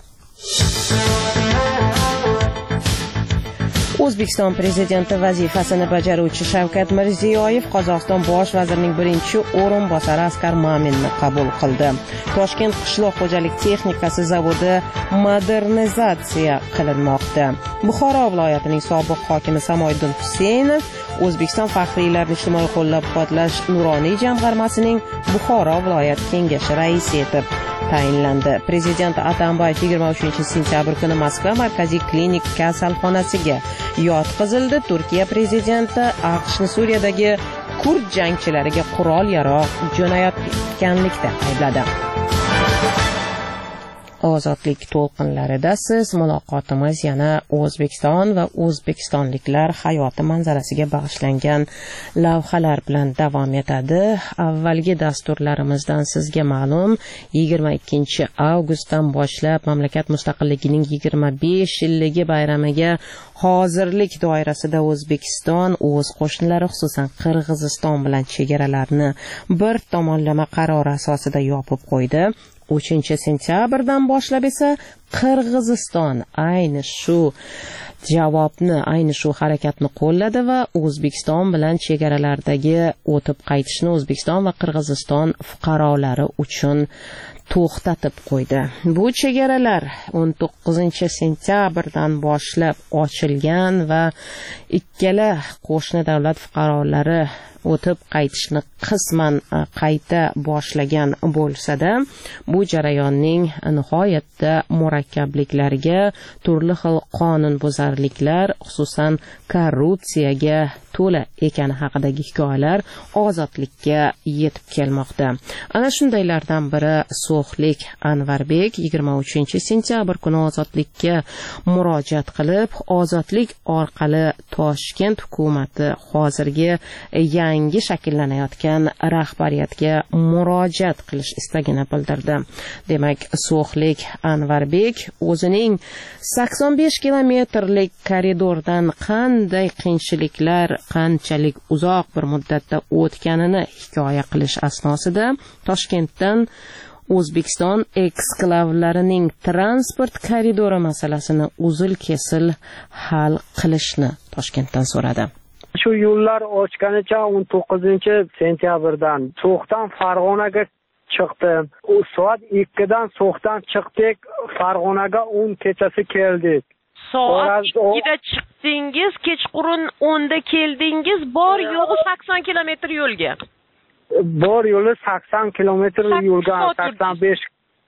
O'zbekiston prezidenti vazifasini bajaruvchi Shavkat Mirziyoyev Qozog'iston bosh vazirining birinchi o'rinbosari Askar Maminni qabul qildi. Toshkent qishloq xo'jalik texnikasi zavodi modernizatsiya qilinmoqda. Buxoro viloyatining sobiq hokimi Samoiddin Husaynov O'zbekiston faxriylarni ijtimoiy qo'llab-quvvatlash nuroniy jamg'armasining Buxoro viloyat kengashi raisi etib tayinlandi. Prezident Atambayev yigirma uchinchi sentyabr kuni Moskva markaziy klinik kasalxonasiga yotqizildi. Turkiya prezidenti AQShni Suriyadagi kurd jangchilariga qurol-yarog' jo'natayotganlikda aybladi. Ozodlik to'lqinlarida siz muloqotimiz yana O'zbekiston va o'zbekistonliklar hayoti manzarasiga bag'ishlangan lavhalar bilan davom etadi. Avvalgi dasturlarimizdan sizga ma'lum, yigirma ikkinchi avgustdan boshlab mamlakat mustaqilligining yigirma besh yilligi bayramiga hozirlik doirasida O'zbekiston o'z qo'shnilari, xususan Qirg'iziston bilan chegaralarni bir tomonlama qaror asosida yopib qo'ydi. uchinchi sentyabrdan boshlab esa Qirg'iziston ayni shu javobni, ayni shu harakatni qo'lladi va O'zbekiston bilan chegaralardagi o'tib qaytishni O'zbekiston va Qirg'iziston fuqarolari uchun to'xtatib qo'ydi. Bu chegaralar o'n to'qqizinchi sentyabrdan boshlab ochilgan va ikkala qo'shni davlat fuqarolari o'tib qaytishni qisman qayta boshlagan bo'lsa-da, bu jarayonning nihoyatda murakkabliklariga, turli xil qonunbuzarliklar, xususan korrupsiyaga to'la ekani haqidagi hikoyalar Ozodlikka yetib kelmoqda. Ana shundaylardan biri So'xlik Anvarbek yigirma uchinchi sentyabr kuni Ozodlikka murojaat qilib, Ozodlik orqali Toshkent hukumatı hozirgi yangi shakllanayotgan rahbariyatga murojaat qilish istagini bildirdi. Demak, So'xlik Anvarbek o'zining sakson besh kilometrlik koridordan qanday qiyinchiliklar, qanchalik uzoq bir muddatda o'tganini hikoya qilish asnosida Toshkentdan O'zbekiston eksklavlarining transport koridori masalasini uzil-kesil hal qilishni Toshkentdan so'radi. Shu yo'llar ochganicha o'n to'qqizinchi sentyabrdan So'xdan Farg'onaga chiqdim. U soat ikkidan So'xdan chiqdik, Farg'onaga o'n kechasi keldik. Soat ikkida chiqdingiz, kechqurun o'nda keldingiz, bor yo'g'i sakson kilometr yo'lga. Bor yo'li sakson kilometr yo'lga, sakson besh.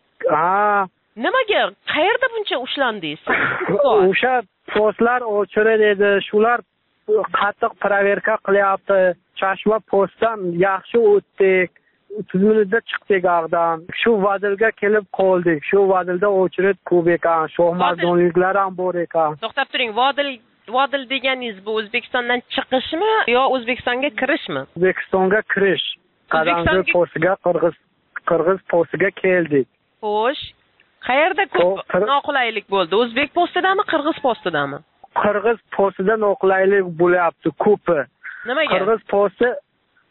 Ha. Nimaga? Qayerda buncha ushlandingiz? O'sha postlar o'chirar edi, shular qattiq proverka qilyapti. Chashma postdan yaxshi o'tdik. uch minutda chiqdik ag'dan. Shu vadilga kelib qoldik. Shu vadilda o'chirit ko'p ekan, shohmardonliklar ham bor ekan. To'xtab turing, vadil vadil deganingiz bu O'zbekistondan chiqishmi yo O'zbekistonga kirishmi? O'zbekistonga kirish. Qadamli postiga Qirg'iz Qirg'iz postiga keldik. Xo'sh, qayerda ko'p noqulaylik bo'ldi? O'zbek postidami, Qirg'iz postidami? Qirg'iz postida noqulaylik bo'lyapti ko'pi. Nimaga? Qirg'iz posti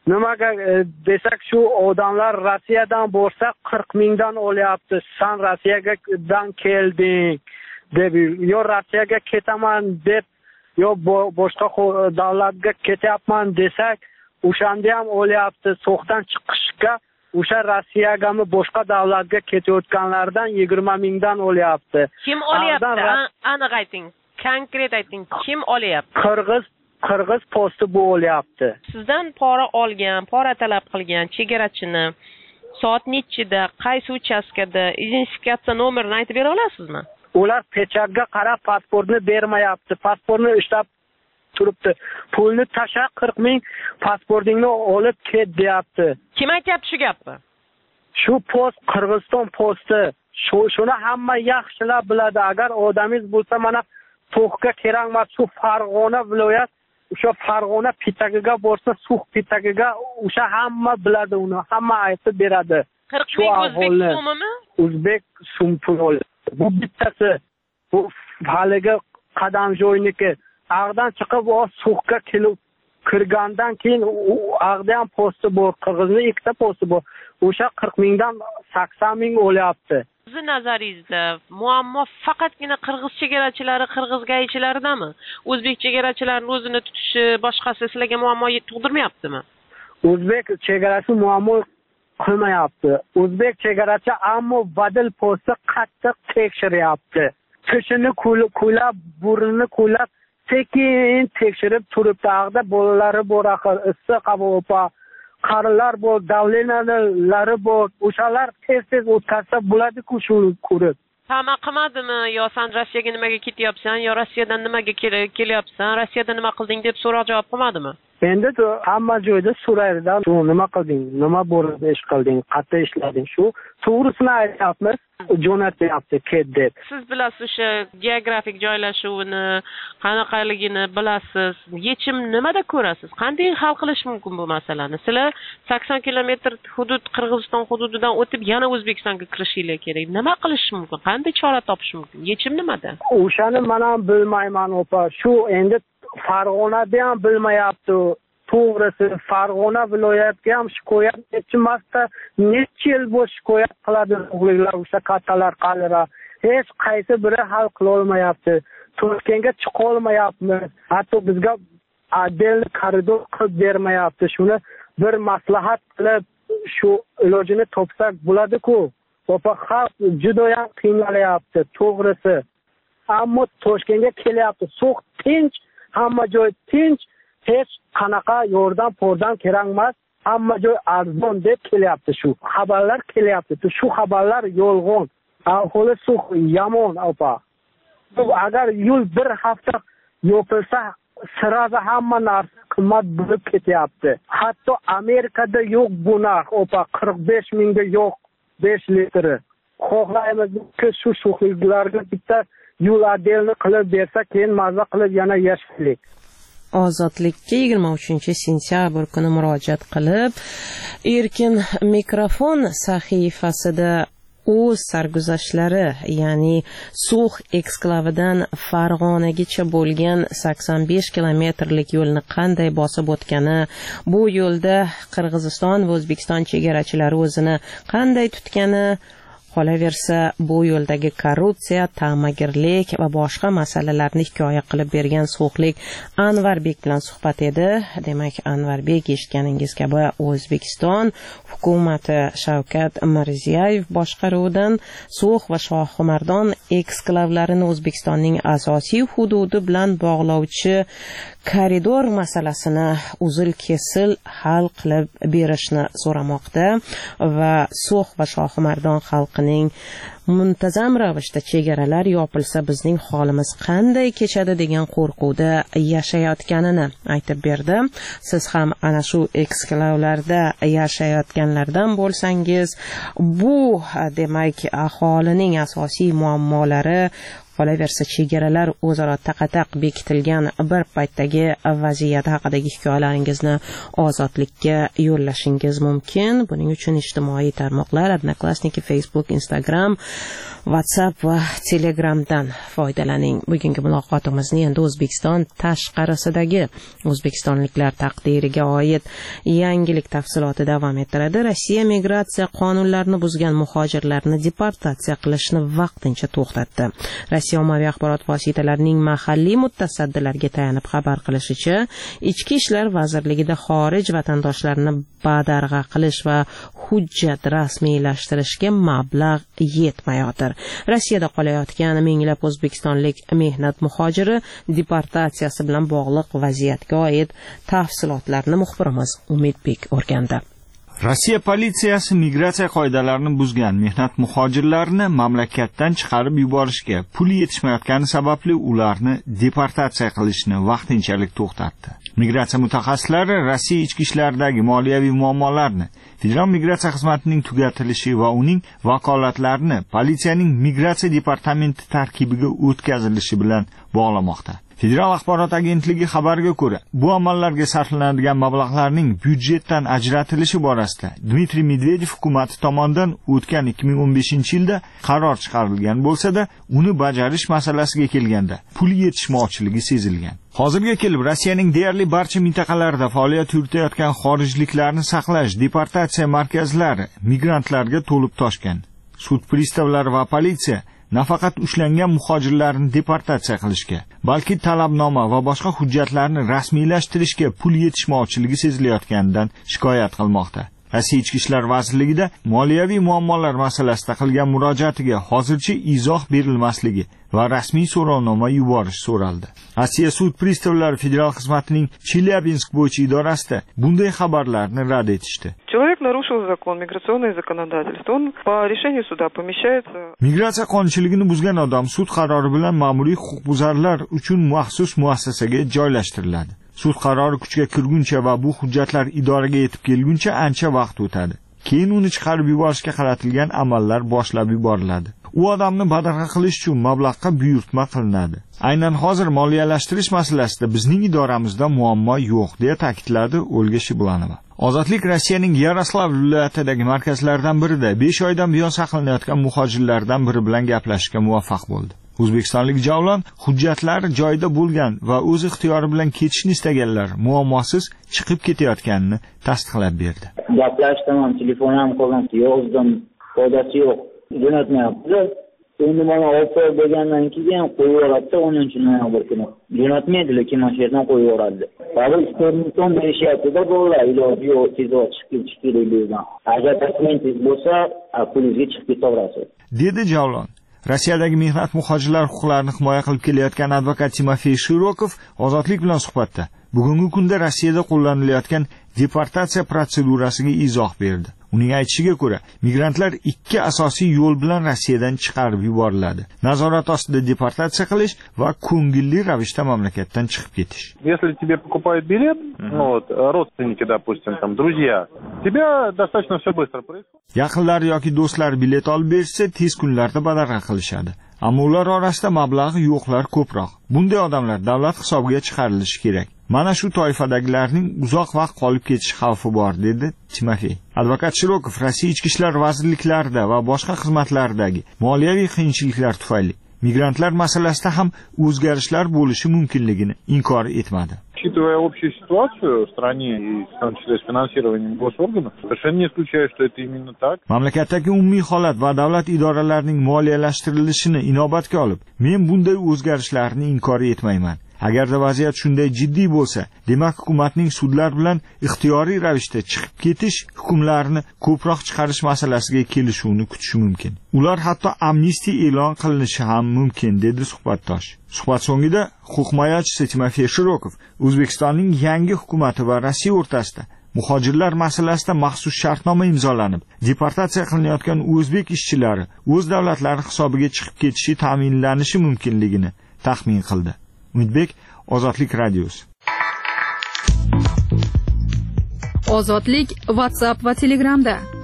nimaga desak, shu odamlar Rossiyadan borsa qirq mingdan olyapti. Sen Rossiyadan kelding deb, yo Rossiyaga ketaman deb, yo boshqa davlatga ketyapman desak, o'shanda ham olyapti. So'xdan chiqishga o'sha Rossiyagami boshqa davlatga ketayotganlardan yigirma mingdan olyapti. Kim olyapti? Aniq ayting. Konkret ayting. Kim olyapti? Qirg'iz Qirg'iz posti bu olyapti. Sizdan pora olgan, pora talab qilgan chegarachini soat nechida, qaysi uchastkada, identifikatsiya nomerini aytib bera olasizmi? Ular pechatga qarab pasportni bermayapti. Pasportni ishlab turibdi. Pulni tasha qirq ming pasportingni olib ket deyapti. Kim aytyapti shu gapni? Shu post Qirg'iziston posti. Shu shuni hamma yaxshilab biladi. Agar odamingiz bo'lsa, mana So'xga kerak emas, shu Farg'ona viloyat, o'sha Farg'ona pitagiga borsa, So'x pitagiga o'sha hamma biladi uni, hamma aytib beradi. qirq ming o'zbek so'mimi? O'zbek so'm pul. Bu bittasi. Bu haligi Qadamjoyniki. Ag'dan chiqib o So'xga kelib kirgandan keyin ag'da ham posti bor, Qirg'izning ikkita posti bor. O'sha qirq mingdan sakson ming olyapti. Sizning nazaringizda muammo faqatgina qirg'iz chegarachilari, qirg'iz gayichilaridami? O'zbek chegarachilarining o'zini tutishi boshqasi sizlarga muammo tug'dirmayaptimi? O'zbek chegarachi muammo qilmayapti. O'zbek chegarachi ammo badil posti qattiq tekshiryapti. Tishini ko'ylab, burnini ko'ylab sekin tekshirib turibdi. Ag'da bolalari bor, axir issiq havo, qarilar bor, davlenalari bor. O'shalar tez-tez o'tkazsa bo'ladi-ku shuni ko'rib. Tama qilmadimi? Yo sen Rossiyaga nimaga ketyapsan, yo Rossiyadan nimaga kelyapsan, Rossiyada nima qilding deb so'roq javob qilmadimi? Endi hamma joyda so'raydi-da, shu nima qilding, nima bo'lib ish qilding, qayerda ishlading, shu to'g'risini aytyapmiz, jo'natyapti ket deb. Siz bilasiz o'sha geografik joylashuvini, qanaqaligini bilasiz. Yechim nimada ko'rasiz? Qanday hal qilish mumkin bu masalani? Sizlar sakson kilometr hudud Qirg'iziston hududidan o'tib yana O'zbekistonga kirishinglar kerak. Nima qilish mumkin? Qanday chora topish mumkin? Yechim nimada? O'shani men ham bilmayman, opa. Shu endi Farg'onada ham bilmayapti. To'g'risi, Farg'ona viloyatiga ham shikoyat etmasda, necha yil bo'l shikoyat qiladi o'g'illar, o'sha kattalar, qarilar. Hech qaysi biri hal qila olmayapti. Toshkentga chiqa olmayapmiz. Hatto bizga adel koridor qilib bermayapti. Shuni bir maslahat qilib, shu ilojini topsak bo'ladi-ku. Opa, xalq juda ham qiynalyapti, to'g'risi. Ammo Toshkentga kelyapti. So'x tinch, hamma joy tinch. Hech qanaqa yordam pordan kerak emas, hamma joy arzon deb kelyapti. Shu xabarlar kelyapti. Shu xabarlar yolg'on. Aholi So'x yomon, opa. Agar yo'l bir hafta yopilsa, sirada hamma narsa qimmat bo'lib ketyapti. Hatto Amerikada yo'q bu narx, opa, qirq besh mingga yo'q besh litri. Xohlaymizki, shu sho'xliklarga bitta yo'l adelni qilib bersa, keyin mazza qilib yana yashaylik. Ozodlikka yigirma uchinchi sentyabr kuni murojaat qilib, Erkin mikrofon sahifasida o'z sarguzashtlari, ya'ni So'x eksklavidan Farg'onagacha bo'lgan sakson besh kilometrlik yo'lni qanday bosib o'tgani, bu yo'lda Qirg'iziston va O'zbekiston chegarachilari o'zini qanday tutgani, qolaversa bu yo'ldagi korrupsiya, ta'magirlik va boshqa masalalarni hikoya qilib bergan so'xlik Anvarbek bilan suhbat edi. Demak, Anvarbek eshitganingiz kabi O'zbekiston hukumati Shavkat Mirziyoyev boshqaruvidan So'x va Shohimardon eksklavlarini O'zbekistonning asosiy hududi bilan bog'lovchi koridor masalasini uzil-kesil hal qilib berishni so'ramoqda va So'x va Shohimardon xalqining muntazam ravishda chegaralar yopilsa bizning holimiz qanday kechadi degan qo'rquvda yashayotganini aytib berdi. Siz ham ana shu eksklavlarda yashayotganlardan bo'lsangiz, bu demak aholining asosiy muammolari Qolaversa, chegaralar o'zaro taqataq bekitilgan bir paytdagi vaziyat haqidagi hikoyalaringizni Ozodlikka yo'llashingiz mumkin. Buning uchun ijtimoiy tarmoqlar, Odnoklassniki, Facebook, Instagram, WhatsApp va Telegramdan foydalaning. Bugungi muloqotimizni endi O'zbekiston tashqarisidagi o'zbekistonliklar taqdiriga oid yangilik tafsiloti davom ettiradi. Rossiya migratsiya qonunlarini buzgan muhojirlarni deportatsiya qilishni vaqtincha to'xtatdi. Rossiya ommaviy axborot vositalarining mahalliy mutasaddilarga tayanib xabar qilishicha, Ichki ishlar vazirligida xorij vatandoshlarini badarg'a qilish va hujjat rasmiylashtirishga mablag' yetmayotir. Rossiyada qolayotgan minglab o'zbekistonlik mehnat muhojiri deportatsiyasi bilan bog'liq vaziyatga oid tafsilotlarni muxbirimiz Umidbek o'rgandi. Rossiya politsiyasi migratsiya qoidalarini buzgan mehnat muhojirlarini mamlakatdan chiqarib yuborishga pul yetishmayotgani sababli ularni deportatsiya qilishni vaqtinchalik to'xtatdi. Migratsiya mutaxassislari Rossiya ichki ishlaridagi moliyaviy muammolarni, Federal migratsiya xizmatining tugatilishi va uning vakolatlarini politsiyaning migratsiya departamenti tarkibiga o'tkazilishi bilan bog'lamoqda. Federal axborot agentligi xabariga ko'ra, bu amallarga sarflanadigan mablag'larning byudjetdan ajratilishi borasida Dmitriy Medvedev hukumati tomonidan o'tgan ikki ming o'n beshinchi yilda qaror chiqarilgan bo'lsa-da, uni bajarish masalasiga kelganda pul yetishmovchiligi sezilgan. Hozirga kelib Rossiyaning deyarli barcha mintaqalarida faoliyat yuritayotgan xorijliklarni saqlash deportatsiya markazlari migrantlarga to'lib toshgan. Sud pristavlari va politsiya nafaqat ushlangan muhojirlarni deportatsiya qilishga, balki talabnoma va boshqa hujjatlarni rasmiylashtirishga pul yetishmovchiligi sezilayotganidan shikoyat qilmoqda. Rossiya ichki ishlar vazirligida moliyaviy muammolar masalasida qilgan murojaatiga hozircha izoh berilmasligi va rasmiy so'rovnoma yuborish so'raldi. Rossiya sud pristavlari federal xizmatining Chelyabinsk bo'yicha idorasida bunday xabarlarni rad etishdi. Человек нарушил закон, миграционное законодательство. Он по решению суда помещается. Migratsiya qonunchiligini buzgan odam sud qarori bilan ma'muriy huquqbuzarlar uchun maxsus muassasaga joylashtiriladi. Sud qarori kuchga kirguncha va bu hujjatlar idoraga yetib kelguncha ancha vaqt o'tadi. Keyin uni chiqarib yuborishga qaratilgan amallar boshlab yuboriladi. U odamni badarg'a qilish uchun mablag'ga buyurtma qilinadi. Aynan hozir moliyalashtirish masalasida bizning idoramizda muammo yo'q, deya ta'kidladi Olga Shiblanova. Ozodlik Rossiyaning Yaroslav viloyatidagi markazlardan birida besh oydan buyon saqlanayotgan muhojirlardan biri bilan gaplashishga muvaffaq bo'ldi. O'zbekistonlik Javlon hujjatlari joyida bo'lgan va o'z ixtiyori bilan ketishni istaganlar muammosiz chiqib ketayotganini tasdiqlab berdi. Gaplashdim, telefon ham qo'ldan yozdim, foydasi yo'q. Jo'natmayapti. Endi mana olti oy bo'lgandan keyin qo'yib yuboradi, o'ninchi noyabr kuni. Jo'natmaydi, lekin mana shu yerdan qo'yib yuboradi. Hali eksperimentdan berishyapti-da, bolalar iloji yo'q, tezroq chiqib ketish kerak bizdan. Agar dokumentingiz bo'lsa, pulingizga chiqib ketaverasiz, dedi Javlon. Rossiyadagi mehnat muhojirlar huquqlarini himoya qilib kelayotgan advokat Timofey Shirokov Ozodlik bilan suhbatda bugungi kunda Rossiyada qo'llanilayotgan deportatsiya protsedurasiga izoh berdi. Uning aytishiga ko'ra, migrantlar ikki asosiy yo'l bilan Rossiyadan chiqarib yuboriladi: nazorat ostida deportatsiya qilish va ko'ngilli ravishda mamlakatdan chiqib ketish. Если тебе покупают билет, ну вот, родственники, допустим, там, друзья, тебя достаточно все быстро происходит. Yaqinlar yoki do'stlar bilet olib bersa, tez kunlarda badarg'a qilishadi. Ammo ular orasida mablag'i yo'qlar ko'proq. Bunday odamlar davlat hisobiga chiqarilishi kerak. Mana shu toifadagilarning uzoq vaqt qolib ketish xavfi bor, dedi Timofey. Advokat Shirokov Rossiya ichki ishlar vazirliklarida va boshqa xizmatlardagi moliyaviy qiyinchiliklar tufayli migrantlar masalasida ham o'zgarishlar bo'lishi mumkinligini inkor etmadi. Учитывая общую ситуацию в стране, и в том числе с финансированием госорганов, совершенно не исключаю, что это именно так. Mamlakatdagi umumiy holat va davlat idoralarining moliyalashtirilishini inobatga olib, men bunday o'zgarishlarni inkor etmayman. Agarda vaziyat shunday jiddiy bo'lsa, demak hukumatning sudlar bilan ixtiyoriy ravishda chiqib ketish hukmlarini ko'proq chiqarish masalasiga kelishuvni kutishi mumkin. Ular hatto amnistiya e'lon qilinishi ham mumkin, dedi suhbatdosh. Suhbat so'ngida huquq himoyachisi Timofey Shirokov O'zbekistonning yangi hukumati va Rossiya o'rtasida muhojirlar masalasida maxsus shartnoma imzolanib, deportatsiya qilinayotgan o'zbek ishchilari o'z davlatlari hisobiga chiqib ketishi ta'minlanishi mumkinligini taxmin qildi. Umidbek, Ozodlik radiosi. Ozodlik WhatsApp va Telegramda.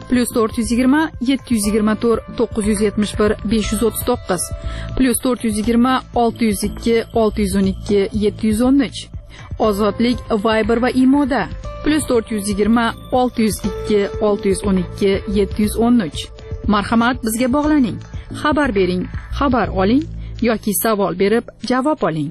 plus to'rt yuz yigirma yetti yuz yigirma to'rt to'qqiz yuz yetmish bir besh yuz o'ttiz to'qqiz plus to'rt yuz yigirma olti yuz ikki olti yuz o'n ikki yetti yuz o'n uch. Ozodlik Viber va Imoda plus to'rt yuz yigirma olti yuz ikki olti yuz o'n ikki yetti yuz o'n uch. Marhamat, bizga bog'laning. Xabar bering, xabar oling yoki savol berib javob oling.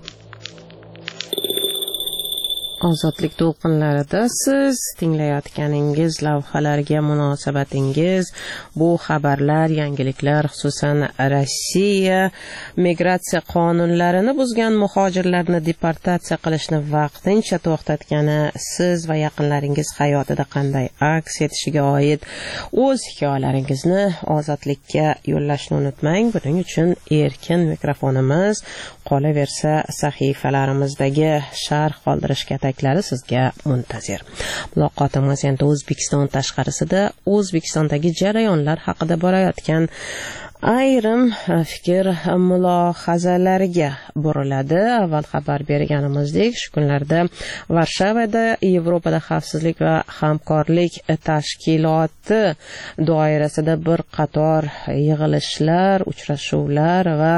Ozodlik to'lqinlarida siz tinglayotganingiz lavhalarga munosabatingiz, bu xabarlar, yangiliklar, xususan Rossiya migratsiya qonunlarini buzgan muhojirlarni deportatsiya qilishni vaqtincha to'xtatgani siz va yaqinlaringiz hayotida qanday aks etishiga oid o'z hikoyalaringizni Ozodlikka yo'llashni unutmang. Buning uchun erkin mikrofonimiz, qolaversa sahifalarimizdagi sharh qoldirishga taklari sizga muntazir. Muloqotimiz endi O'zbekiston tashqarisida O'zbekistondagi jarayonlar haqida borayotgan ayrim fikr mulohazalarga buriladi. Avval xabar berganimizdek, shu kunlarda Varshavada Yevropada xavfsizlik va hamkorlik tashkiloti doirasida bir qator yig'ilishlar, uchrashuvlar va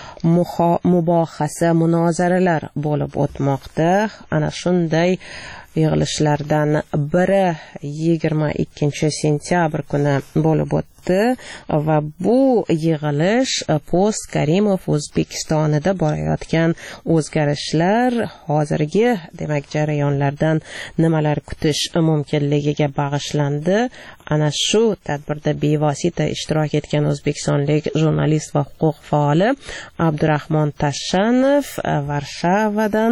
mubohasa, munozaralar bo'lib o'tmoqda. Ana shunday yig'ilishlardan biri yigirma ikkinchi sentyabr kuni bo'lib o'tdi va bu yig'ilish Post Karimov O'zbekistonida borayotgan o'zgarishlar, hozirgi demak jarayonlardan nimalar kutish mumkinligiga bag'ishlandi. Ana shu tadbirda bevosita ishtirok etgan o'zbekistonlik jurnalist va huquq faoli Abdurahmon Tashanov Varshavadan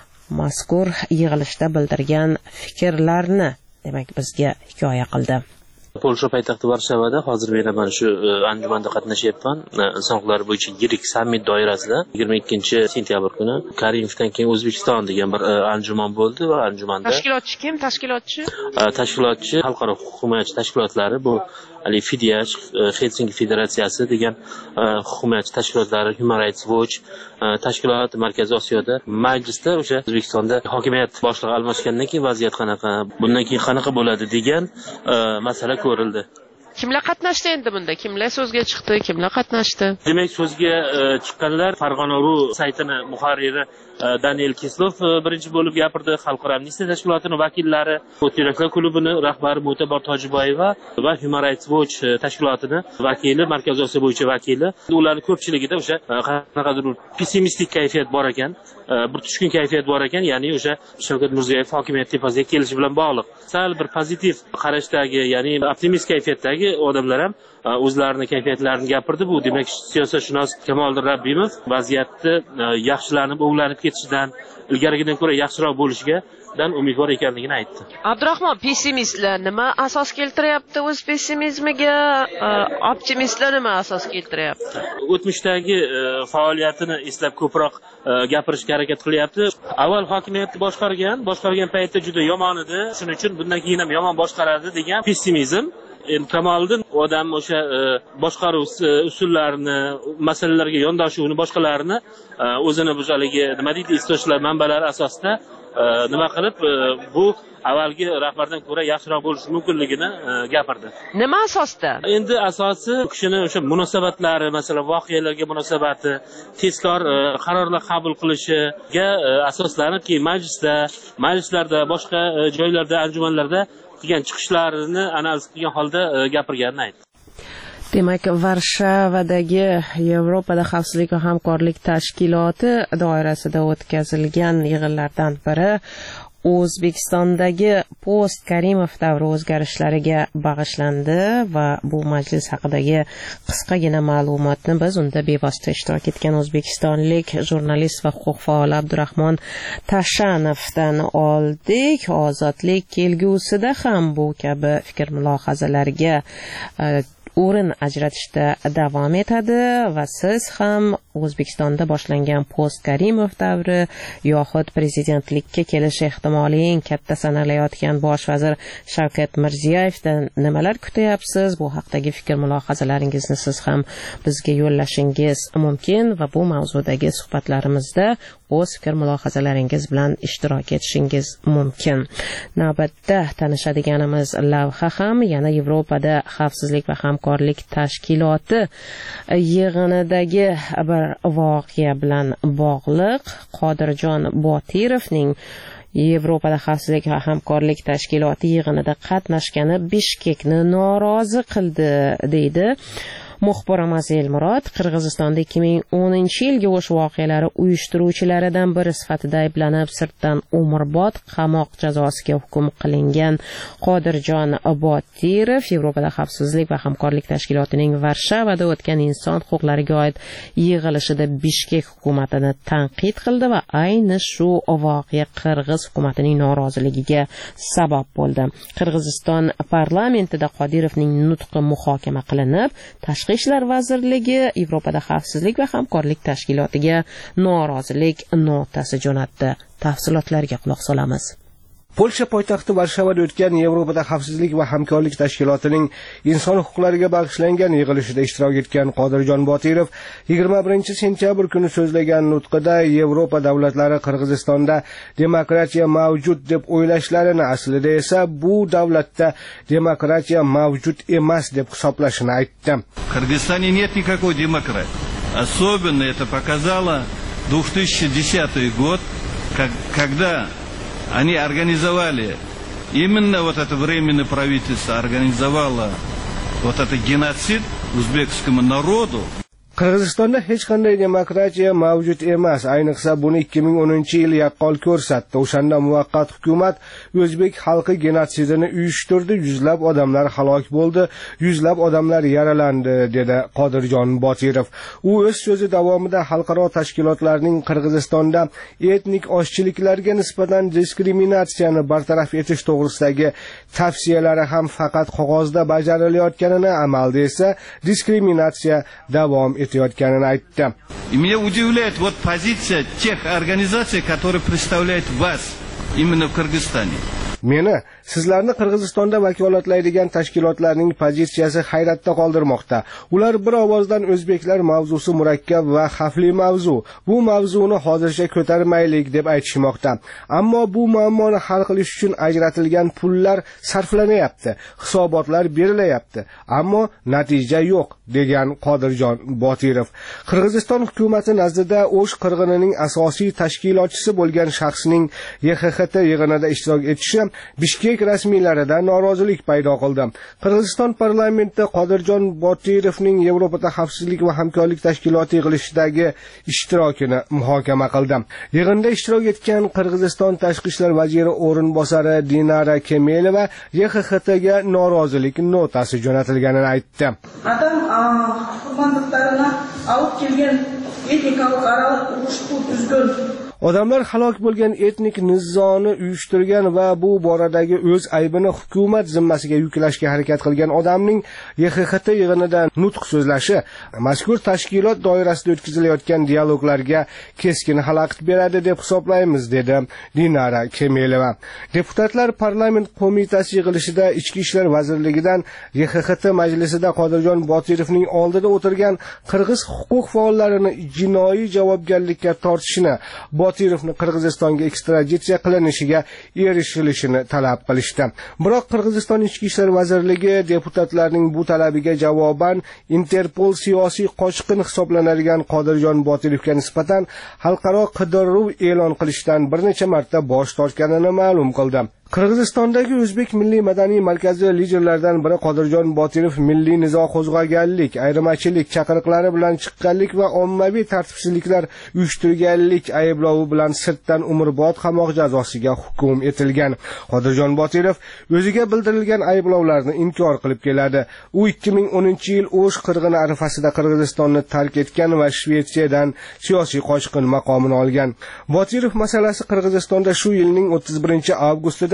mazkur yig'ilishda bildirgan fikrlarni demak bizga hikoya qildi. Polsha poytaxti Varshavada hozir men mana shu anjumanda qatnashyapman. Inson huquqlari bo'yicha yirik sammit doirasida yigirma ikkinchi sentyabr kuni Karimovdan keyin O'zbekiston degan bir anjuman bo'ldi va anjumanda tashkilotchi kim? Tashkilotchi? Tashkilotchi xalqaro huquq himoyachi tashkilotlari, bu Ali Fidyach, Helsinki Federatsiyasi degan huquq himoyachi tashkilotlari, Human Rights Watch tashkilot Markaziy Osiyoda. Majlisda o'sha O'zbekistonda hokimiyat boshlig'i almashgandan keyin vaziyat qanaqa, bundan keyin qanaqa bo'ladi degan masala ko'rildi. Kimlar qatnashdi endi bunda? Kimlar so'zga chiqdi? Kimlar qatnashdi? Demak, so'zga chiqqanlar Farg'ona.ru saytini muharriri Daniel Kislov birinchi bo'lib gapirdi. Xalqaro amnistiya tashkilotining vakillari, O'tyoraklar klubini rahbari Mo'tabar Tojiboyeva va Human Rights Watch tashkilotining vakili, Markaziy Osiyo bo'yicha vakili. Ularning ko'pchiligida o'sha qanaqadir pessimistik kayfiyat bor ekan, bir tushkun kayfiyat bor ekan, ya'ni o'sha Shavkat Mirziyoyev hokimiyat tepasiga kelishi bilan bog'liq. Sal bir pozitiv qarashdagi, ya'ni optimist kayfiyatdagi odamlar ham o'zlarining kayfiyatlarini gapirdi. Bu demak siyosatshunos Kamoliddin Rabbimov vaziyatni yaxshilanib, o'nglanib ketishidan, ilgarigidan ko'ra yaxshiroq bo'lishiga dan umidvor ekanligini aytdi. Abdurahmon, pessimistlar nima asos keltiryapti o'z pessimizmiga? Optimistlar nima asos keltiryapti? O'tmishdagi faoliyatini eslab ko'proq gapirishga harakat qilyapti. Avval hokimiyatni boshqargan, boshqargan paytda juda yomon edi. Shuning uchun bundan keyin ham yomon boshqaradi degan pessimizm. Endi Kamoliddin odam o'sha boshqaruv usullarini, masalalarga yondashuvini, boshqalarini o'zini bo'shaligi nima deydi, istoshlar manbalar asosida nima qilib bu avvalgi rahbardan ko'ra yaxshiroq bo'lishi mumkinligini gapirdi. Nima asosda? Endi asosi kishini o'sha munosabatlari, masalan, voqealarga munosabati, tezkor qarorlar qabul qilishiga asoslanib, keyin majlisda, majlislarda, boshqa joylarda, anjumanlarda qilgan chiqishlarini analiz qilgan holda gapirganini aytdi. Demak, Varshavadagi Yevropada xavfsizlik va hamkorlik tashkiloti doirasida o'tkazilgan yig'inlardan biri O'zbekistondagi Post Karimov davri o'zgarishlariga bag'ishlandi va bu majlis haqidagi qisqagina ma'lumotni biz unda bevosita ishtirok etgan o'zbekistonlik jurnalist va huquq faoli Abdurahmon Tashanovdan oldik. Ozodlik kelgusida ham bu kabi fikr mulohazalarga o'rin ajratishda davom etadi va siz ham O'zbekistonda boshlangan post Karimov davri yoxud prezidentlikka kelish ehtimoli eng katta sanalayotgan bosh vazir Shavkat Mirziyoyevdan nimalar kutyapsiz? Bu haqdagi fikr mulohazalaringizni siz ham bizga yo'llashingiz mumkin va bu mavzudagi suhbatlarimizda o'z fikr mulohazalaringiz bilan ishtirok etishingiz mumkin. Navbatda tanishadiganimiz lavha ham yana Yevropada xavfsizlik va hamkorlik tashkiloti yig'inidagi bir voqea bilan bog'liq. Qodirjon Botirovning Yevropada xavfsizlik va hamkorlik tashkiloti yig'inida qatnashgani Bishkekni norozi qildi deydi muxbirimiz Elmurod. Qirg'izistonda ikki ming o'ninchi yilgi o'sh voqealari uyushtiruvchilaridan biri sifatida ayblanib sirtdan umrbod qamoq jazosiga hukm qilingan Qodirjon Botirov Yevropada xavfsizlik va hamkorlik tashkilotining Varshavada o'tgan inson huquqlariga oid yig'ilishida Bishkek hukumatini tanqid qildi va ayni shu voqea Qirg'iz hukumatining noroziligiga sabab bo'ldi. Qirg'iziston parlamentida Qodirovning nutqi muhokama qilinib, Tashqi ishlar vazirligi Yevropada xavfsizlik va hamkorlik tashkilotiga norozilik notasi jo'natdi. Tafsilotlarga quloq solamiz. Polsha poytaxti Varshavada o'tgan Yevropada xavfsizlik va hamkorlik tashkilotining inson huquqlariga bag'ishlangan yig'ilishida ishtirok etgan Qodirjon Botirov yigirma birinchi sentyabr kuni so'zlagan nutqida Yevropa davlatlari Qirg'izistonda demokratiya mavjud deb o'ylashlarini, aslida esa bu davlatda demokratiya mavjud emas deb hisoblashini aytdi. В Кыргызстане нет никакой демократии. Особенно это показало две тысячи десятый год, когда они организовали, именно вот это временное правительство организовало вот этот геноцид узбекскому народу. Qirg'izistonda hech qanday demokratiya mavjud emas. Ayniqsa buni ikki ming o'ninchi yil yaqqol ko'rsatdi. O'shanda muvaqqat hukumat o'zbek xalqi genotsidini uyushtirdi, yuzlab odamlar halok bo'ldi, yuzlab odamlar yaralandi, dedi Qodirjon Botirov. U o'z so'zi davomida xalqaro tashkilotlarning Qirg'izistonda etnik ozchiliklarga nisbatan diskriminatsiyani bartaraf etish to'g'risidagi tavsiyalari ham faqat qog'ozda bajarilayotganini, amalda esa diskriminatsiya davom etayotganini aytdi. И меня удивляет вот позиция тех организаций, которые представляют вас именно в Кыргызстане. Meni sizlarni Qirg'izistonda vakolatlaydigan tashkilotlarning pozitsiyasi hayratda qoldirmoqda. Ular bir ovozdan o'zbeklar mavzusi murakkab va xavfli mavzu. Bu mavzuni hozircha ko'tarmaylik deb aytishmoqda. Ammo bu muammoni hal qilish uchun ajratilgan pullar sarflanyapti, hisobotlar berilyapti, ammo natija yo'q, degan Qodirjon Botirov. Qirg'iziston hukumati nazdida O'sh qirg'inining asosiy tashkilotchisi bo'lgan shaxsning Y X X T yig'inida ishtirok etishi Bishkek rasmiylarida norozilik paydo qildi. Qirg'iziston parlamentida Qodirjon Botirovning Yevropada xavfsizlik va hamkorlik tashkiloti yig'ilishidagi ishtirokini muhokama qildi. Yig'inda ishtirok etgan Qirg'iziston tashqi ishlar vaziri o'rinbosari Dinara Kemelova Y X X T ga norozilik notasi jo'natilganini aytdi. Adam qurbonliqlarini olib kelgan etnikalik arалық urushni tuzgan Odamlar halok bo'lgan etnik nizoni uyushtirgan va bu boradagi o'z aybini hukumat zimmasiga yuklashga harakat qilgan odamning Y X X T yig'inida nutq so'zlashi mazkur tashkilot doirasida o'tkazilayotgan dialoglarga keskin xalaqit beradi deb hisoblaymiz, dedi Dinara Kemelova. Deputatlar parlament qo'mitasi yig'ilishida Ichki ishlar vazirligidan Y X X T majlisida Qodirjon Botirovning oldida o'tirgan qirg'iz huquq faollarini jinoiy javobgarlikka tortishini, Botirovni Qirg'izistonga ekstraditsiya qilinishiga erishilishini talab qilishdi. Biroq Qirg'iziston Ichki ishlar vazirligi deputatlarning bu talabiga javoban Interpol siyosiy qochqin hisoblanadigan Qodirjon Botirovga nisbatan xalqaro qidiruv e'lon qilishdan bir necha marta bosh tortganini ma'lum qildi. Qirg'izistondagi O'zbek milliy madaniy markazi liderlaridan biri Qodirjon Botirov milliy nizo qo'zg'aganlik, ayirmachilik chaqiriqlari bilan chiqqanlik va ommaviy tartibsizliklar uyushtirganlik ayblovi bilan sirtdan umrbod qamoq jazosiga hukm etilgan. Qodirjon Botirov o'ziga bildirilgan ayblovlarni inkor qilib keladi. U ikki ming o'ninchi yil O'sh qirg'ini arafasida Qirg'izistonni tark etgan va Shvetsiyadan siyosiy qochqin maqomini olgan. Botirov masalasi Qirg'izistonda shu yilning o'ttiz birinchi avgustida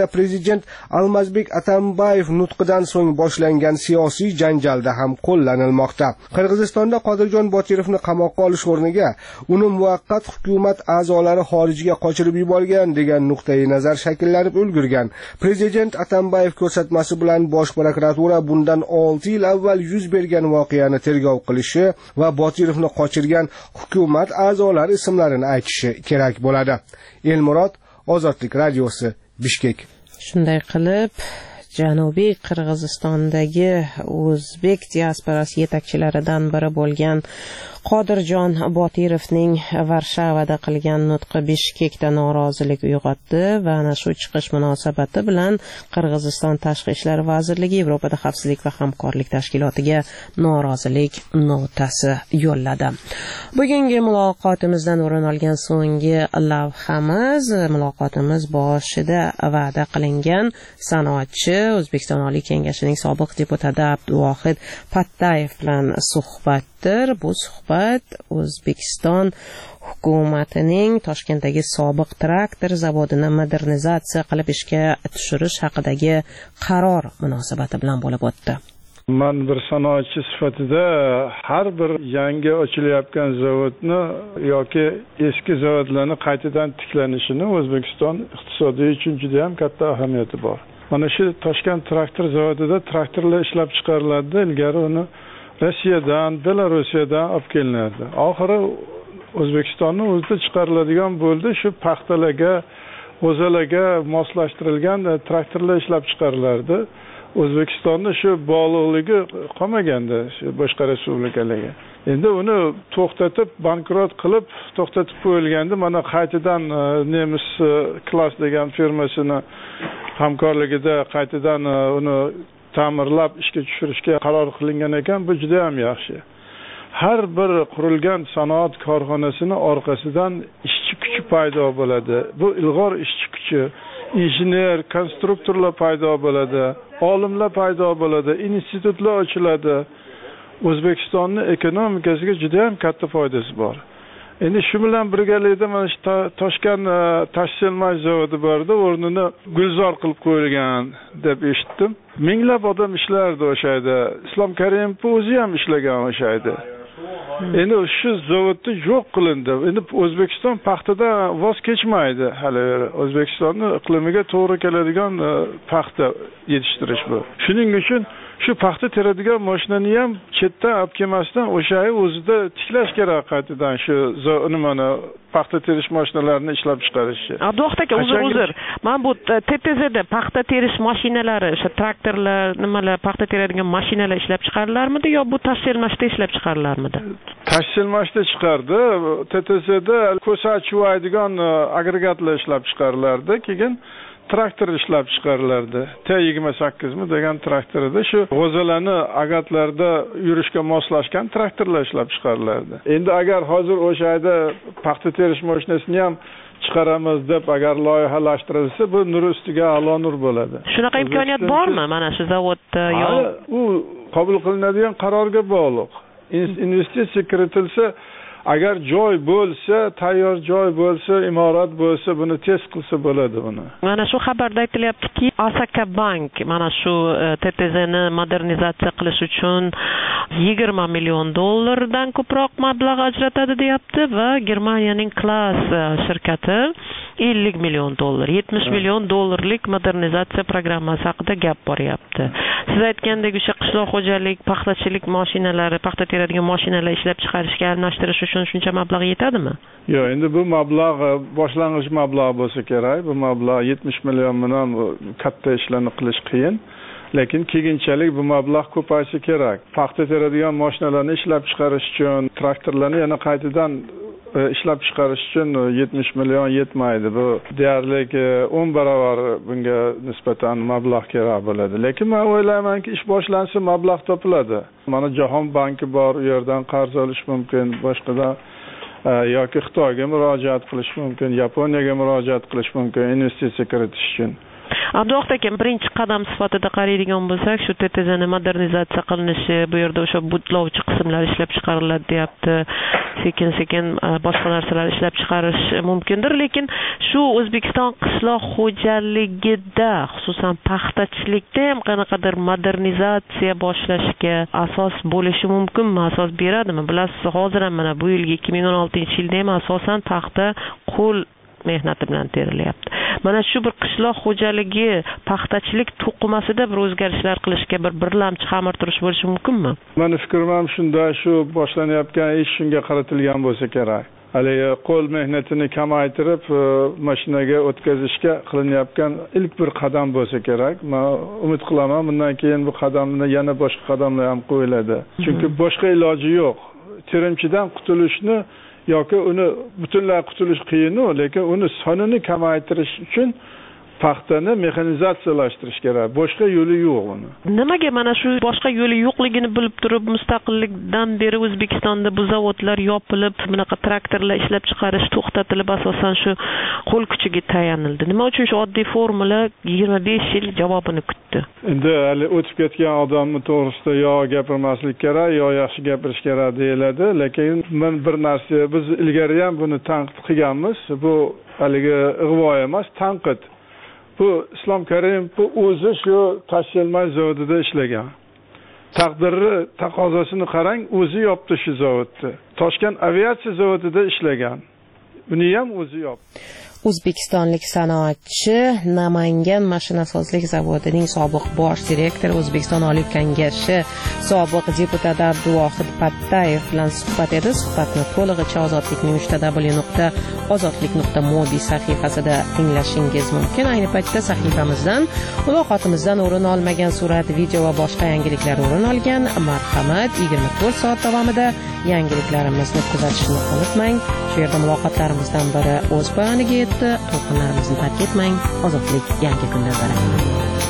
Toshkentda prezident Almazbek Atambayev nutqidan so'ng boshlangan siyosiy janjalda ham qo'llanilmoqda. Qirg'izistonda Qodirjon Botirovni qamoqqa olish o'rniga uni muvaqqat hukumat a'zolari xorijga qochirib yuborgan degan nuqtai nazar shakllanib ulgurgan. Prezident Atambayev ko'rsatmasi bilan Bosh prokuratura bundan olti yil avval yuz bergan voqeani tergov qilishi va Botirovni qochirgan hukumat a'zolari ismlarini aytishi kerak bo'ladi. Elmurod, Ozodlik radiosi, Bishkek. Shunday qilib, Janubiy Qirg'izistondagi o'zbek diasporasi yetakchilaridan biri bo'lgan Qodirjon Botirovning Varshavada qilgan nutqi Bishkekda norozilik uyg'otdi va ana shu chiqish munosabati bilan Qirg'iziston Tashqi ishlar vazirligi Yevropada xavfsizlik va hamkorlik tashkilotiga norozilik notasi yo'lladi. Bugungi muloqotimizdan o'rin olgan so'nggi lavhamiz, muloqotimiz boshida va'da qilingan sanoatchi O'zbekiston Oliy Kengashining sobiq deputati Abduvohid Pattayev bilan suhbatdir. Bu suhbat O'zbekiston hukumatining Toshkentdagi sobiq traktor zavodini modernizatsiya qilib ishga tushirish haqidagi qaror munosabati bilan bo'lib o'tdi. Man bir sanoatchi sifatida har bir yangi ochilayotgan zavodni yoki eski zavodlarni qaytadan tiklanishini O'zbekiston iqtisodiy uchun juda ham katta ahamiyati bor. Mana shu Toshkent traktor zavodida traktorlar ishlab chiqariladi. Ilgari uni Rossiyadan, Belorussiyadan olib kelinardi. Oxiri O'zbekistonning o'zida chiqariladigan bo'ldi. Shu paxtalarga, g'o'zalarga moslashtirilgan traktorlar ishlab chiqarilardi. O'zbekistonda shu bog'liqligi qolmaganda shu boshqa respublikalarga. Endi uni to'xtatib, bankrot qilib to'xtatib qo'yilganda mana qaytadan Nemis Klass degan firmasini hamkorligida qaytadan uni ta'mirlab ishga tushirishga qaror qilingan ekan. Bu juda ham yaxshi. Har bir qurilgan sanoat korxonasining orqasidan ishchi kuchi paydo bo'ladi. Bu ilg'or ishchi kuchi, injener, konstruktorlar paydo bo'ladi, olimlar paydo bo'ladi, institutlar ochiladi. O'zbekistonning ekonomikasiga juda ham katta foydasi bor. Endi shu bilan birgalikda mana shu Toshkent tashsilmash zavodi borda, o'rnini gulzor qilib qo'yilgan deb eshitdim. Minglab odam ishlardi o'sha yerda. Islom Karimov o'zi ham ishlagan o'sha yerda. Endi shu zavodni yo'q qilindi. Endi O'zbekiston paxtadan voz kechmaydi. Hali O'zbekistonning iqlimiga to'g'ri keladigan paxta yetishtirish bu. Shuning uchun shu paxta teradigan mashinani ham chetdan olib kelmasdan o'sha o'zida tiklash kerak qaytadan shu nimani paxta terish mashinalarini ishlab chiqarishi. Abduvohid aka, uzr uzr. Men bu T T Zda paxta terish mashinalari, o'sha traktorlar, nimalar paxta teradigan mashinalar ishlab chiqarilarmidi yo bu tashsilmashda ishlab chiqarilarmidi? Tashsilmashda chiqardi. T T Zda ko'sa chuvaydigan agregatlar ishlab chiqarilardi. Keyin traktor ishlab chiqarilardi. T yigirma sakkiz mi degan traktor edi. Shu g'o'zalarni agatlarda yurishga moslashgan traktorlar ishlab chiqarilardi. Endi agar hozir o'sha yerda paxta terish mashinasini ham chiqaramiz deb agar loyihalashtirilsa, bu nur ustiga a'lo nur bo'ladi. Shunaqa imkoniyat bormi mana shu zavodda yo u qabul qilinadigan qarorga bog'liq. Investitsiya kiritilsa, agar joy bo'lsa, tayyor joy bo'lsa, imorat bo'lsa, buni tez qilsa bo'ladi buni. Mana shu xabarda aytilyaptiki, Asaka Bank mana shu T T Zni modernizatsiya qilish uchun yigirma million dollardan ko'proq mablag' ajratadi deyapti va Germaniyaning Klass shirkati ellik million dollar, yetmish million dollarlik modernizatsiya programmasi haqida gap boryapti. Siz aytgandek o'sha qishloq xo'jalik, paxtachilik mashinalari, paxta teradigan mashinalar ishlab chiqarishga almashtirish uchun shuncha mablag' yetadimi? Yo'q, endi bu mablag' boshlang'ich mablag' bo'lsa kerak. Bu mablag' yetmish million bilan katta ishlarni qilish qiyin. Lekin keyinchalik bu mablag' ko'payishi kerak. Paxta teradigan mashinalarni ishlab chiqarish uchun, traktorlarni yana qaytadan ishlab chiqarish uchun yetmish million yetmaydi. Bu deyarli o'n barobar bunga nisbatan mablag' kerak bo'ladi. Lekin men o'ylaymanki, ish boshlansa mablag' topiladi. Mana Jahon banki bor, u yerdan qarz olish mumkin, boshqadan yoki Xitoyga murojaat qilish mumkin, Yaponiyaga murojaat qilish mumkin investitsiya kiritish uchun. Abduvohid aka, birinchi qadam sifatida qaraydigan bo'lsak, shu T T Zni modernizatsiya qilinishi, bu yerda o'sha butlovchi qismlar ishlab chiqariladi deyapti. sekin sekin boshqa narsalar ishlab chiqarish mumkindir, lekin shu O'zbekiston qishloq xo'jaligida, xususan paxtachilikda ham qanaqadir modernizatsiya boshlashga asos bo'lishi mumkinmi, asos beradimi? Bilasiz, hozir ham mana bu yilgi ikki ming o'n oltinchi yilda ham asosan paxta qo'l mehnati bilan terilyapti. Mana shu bir qishloq xo'jaligi, paxtachilik to'qimasida bir o'zgarishlar qilishga, bir birlamchi xamir turish bo'lishi mumkinmi? Meni fikrim ham shunda, shu boshlanayotgan ish shunga qaratilgan bo'lsa kerak. Haligi qo'l mehnatini kamaytirib, mashinaga o'tkazishga qilinayotgan ilk bir qadam bo'lsa kerak. Men umid qilaman, bundan keyin bu qadamni yana boshqa qadamlar ham qo'yiladi. Chunki boshqa iloji yo'q. Terimchidan qutulishni yoki uni butunlay qutulish qiyin, lekin uni sonini kamaytirish uchun paxtani mexanizatsiyalashtirish kerak. Boshqa yo'li yo'q uni. Nimaga mana shu boshqa yo'li yo'qligini bilib turib, mustaqillikdan beri O'zbekistonda bu zavodlar yopilib, bunaqa traktorlar ishlab chiqarish to'xtatilib, asosan shu qo'l kuchiga tayanildi? Nima uchun shu oddiy formula yigirma besh yil javobini kutdi? Endi hali o'tib ketgan odamni to'g'risida yo gapirmaslik kerak, yo yaxshi gapirish kerak deyiladi, lekin men bir narsa, biz ilgari ham buni tanqid qilganmiz. Bu haligi ig'vo emas, tanqid. Bu Islom Karimov bu o'zi shu Toshselmay zavodida ishlagan. Taqdiri, taqozosini qarang, o'zi yopdi shu zavodni. Toshkent aviatsiya zavodida ishlagan. Uni ham o'zi yopdi. O'zbekistonlik sanoatchi, Namangan mashinasozlik zavodining sobiq bosh direktori, O'zbekiston Oliy Kengashi sobiq deputati Abduvohid Pattayev bilan suhbat edi. Suhbatni to'lig'icha ozodlikning uch w nuqta ozodlik nuqta mobi sahifasida tinglashingiz mumkin. Ayni paytda sahifamizdan, muloqotimizdan o'rin olmagan surat, video va boshqa yangiliklar o'rin olgan. Marhamat, yigirma to'rt soat davomida yangiliklarimizni kuzatishni unutmang. Shu yerda muloqotlarimizdan biri o'z poyoniga yetdi. To'lqinlarimizni tark etmang. Ozodlik yangi kunda darak.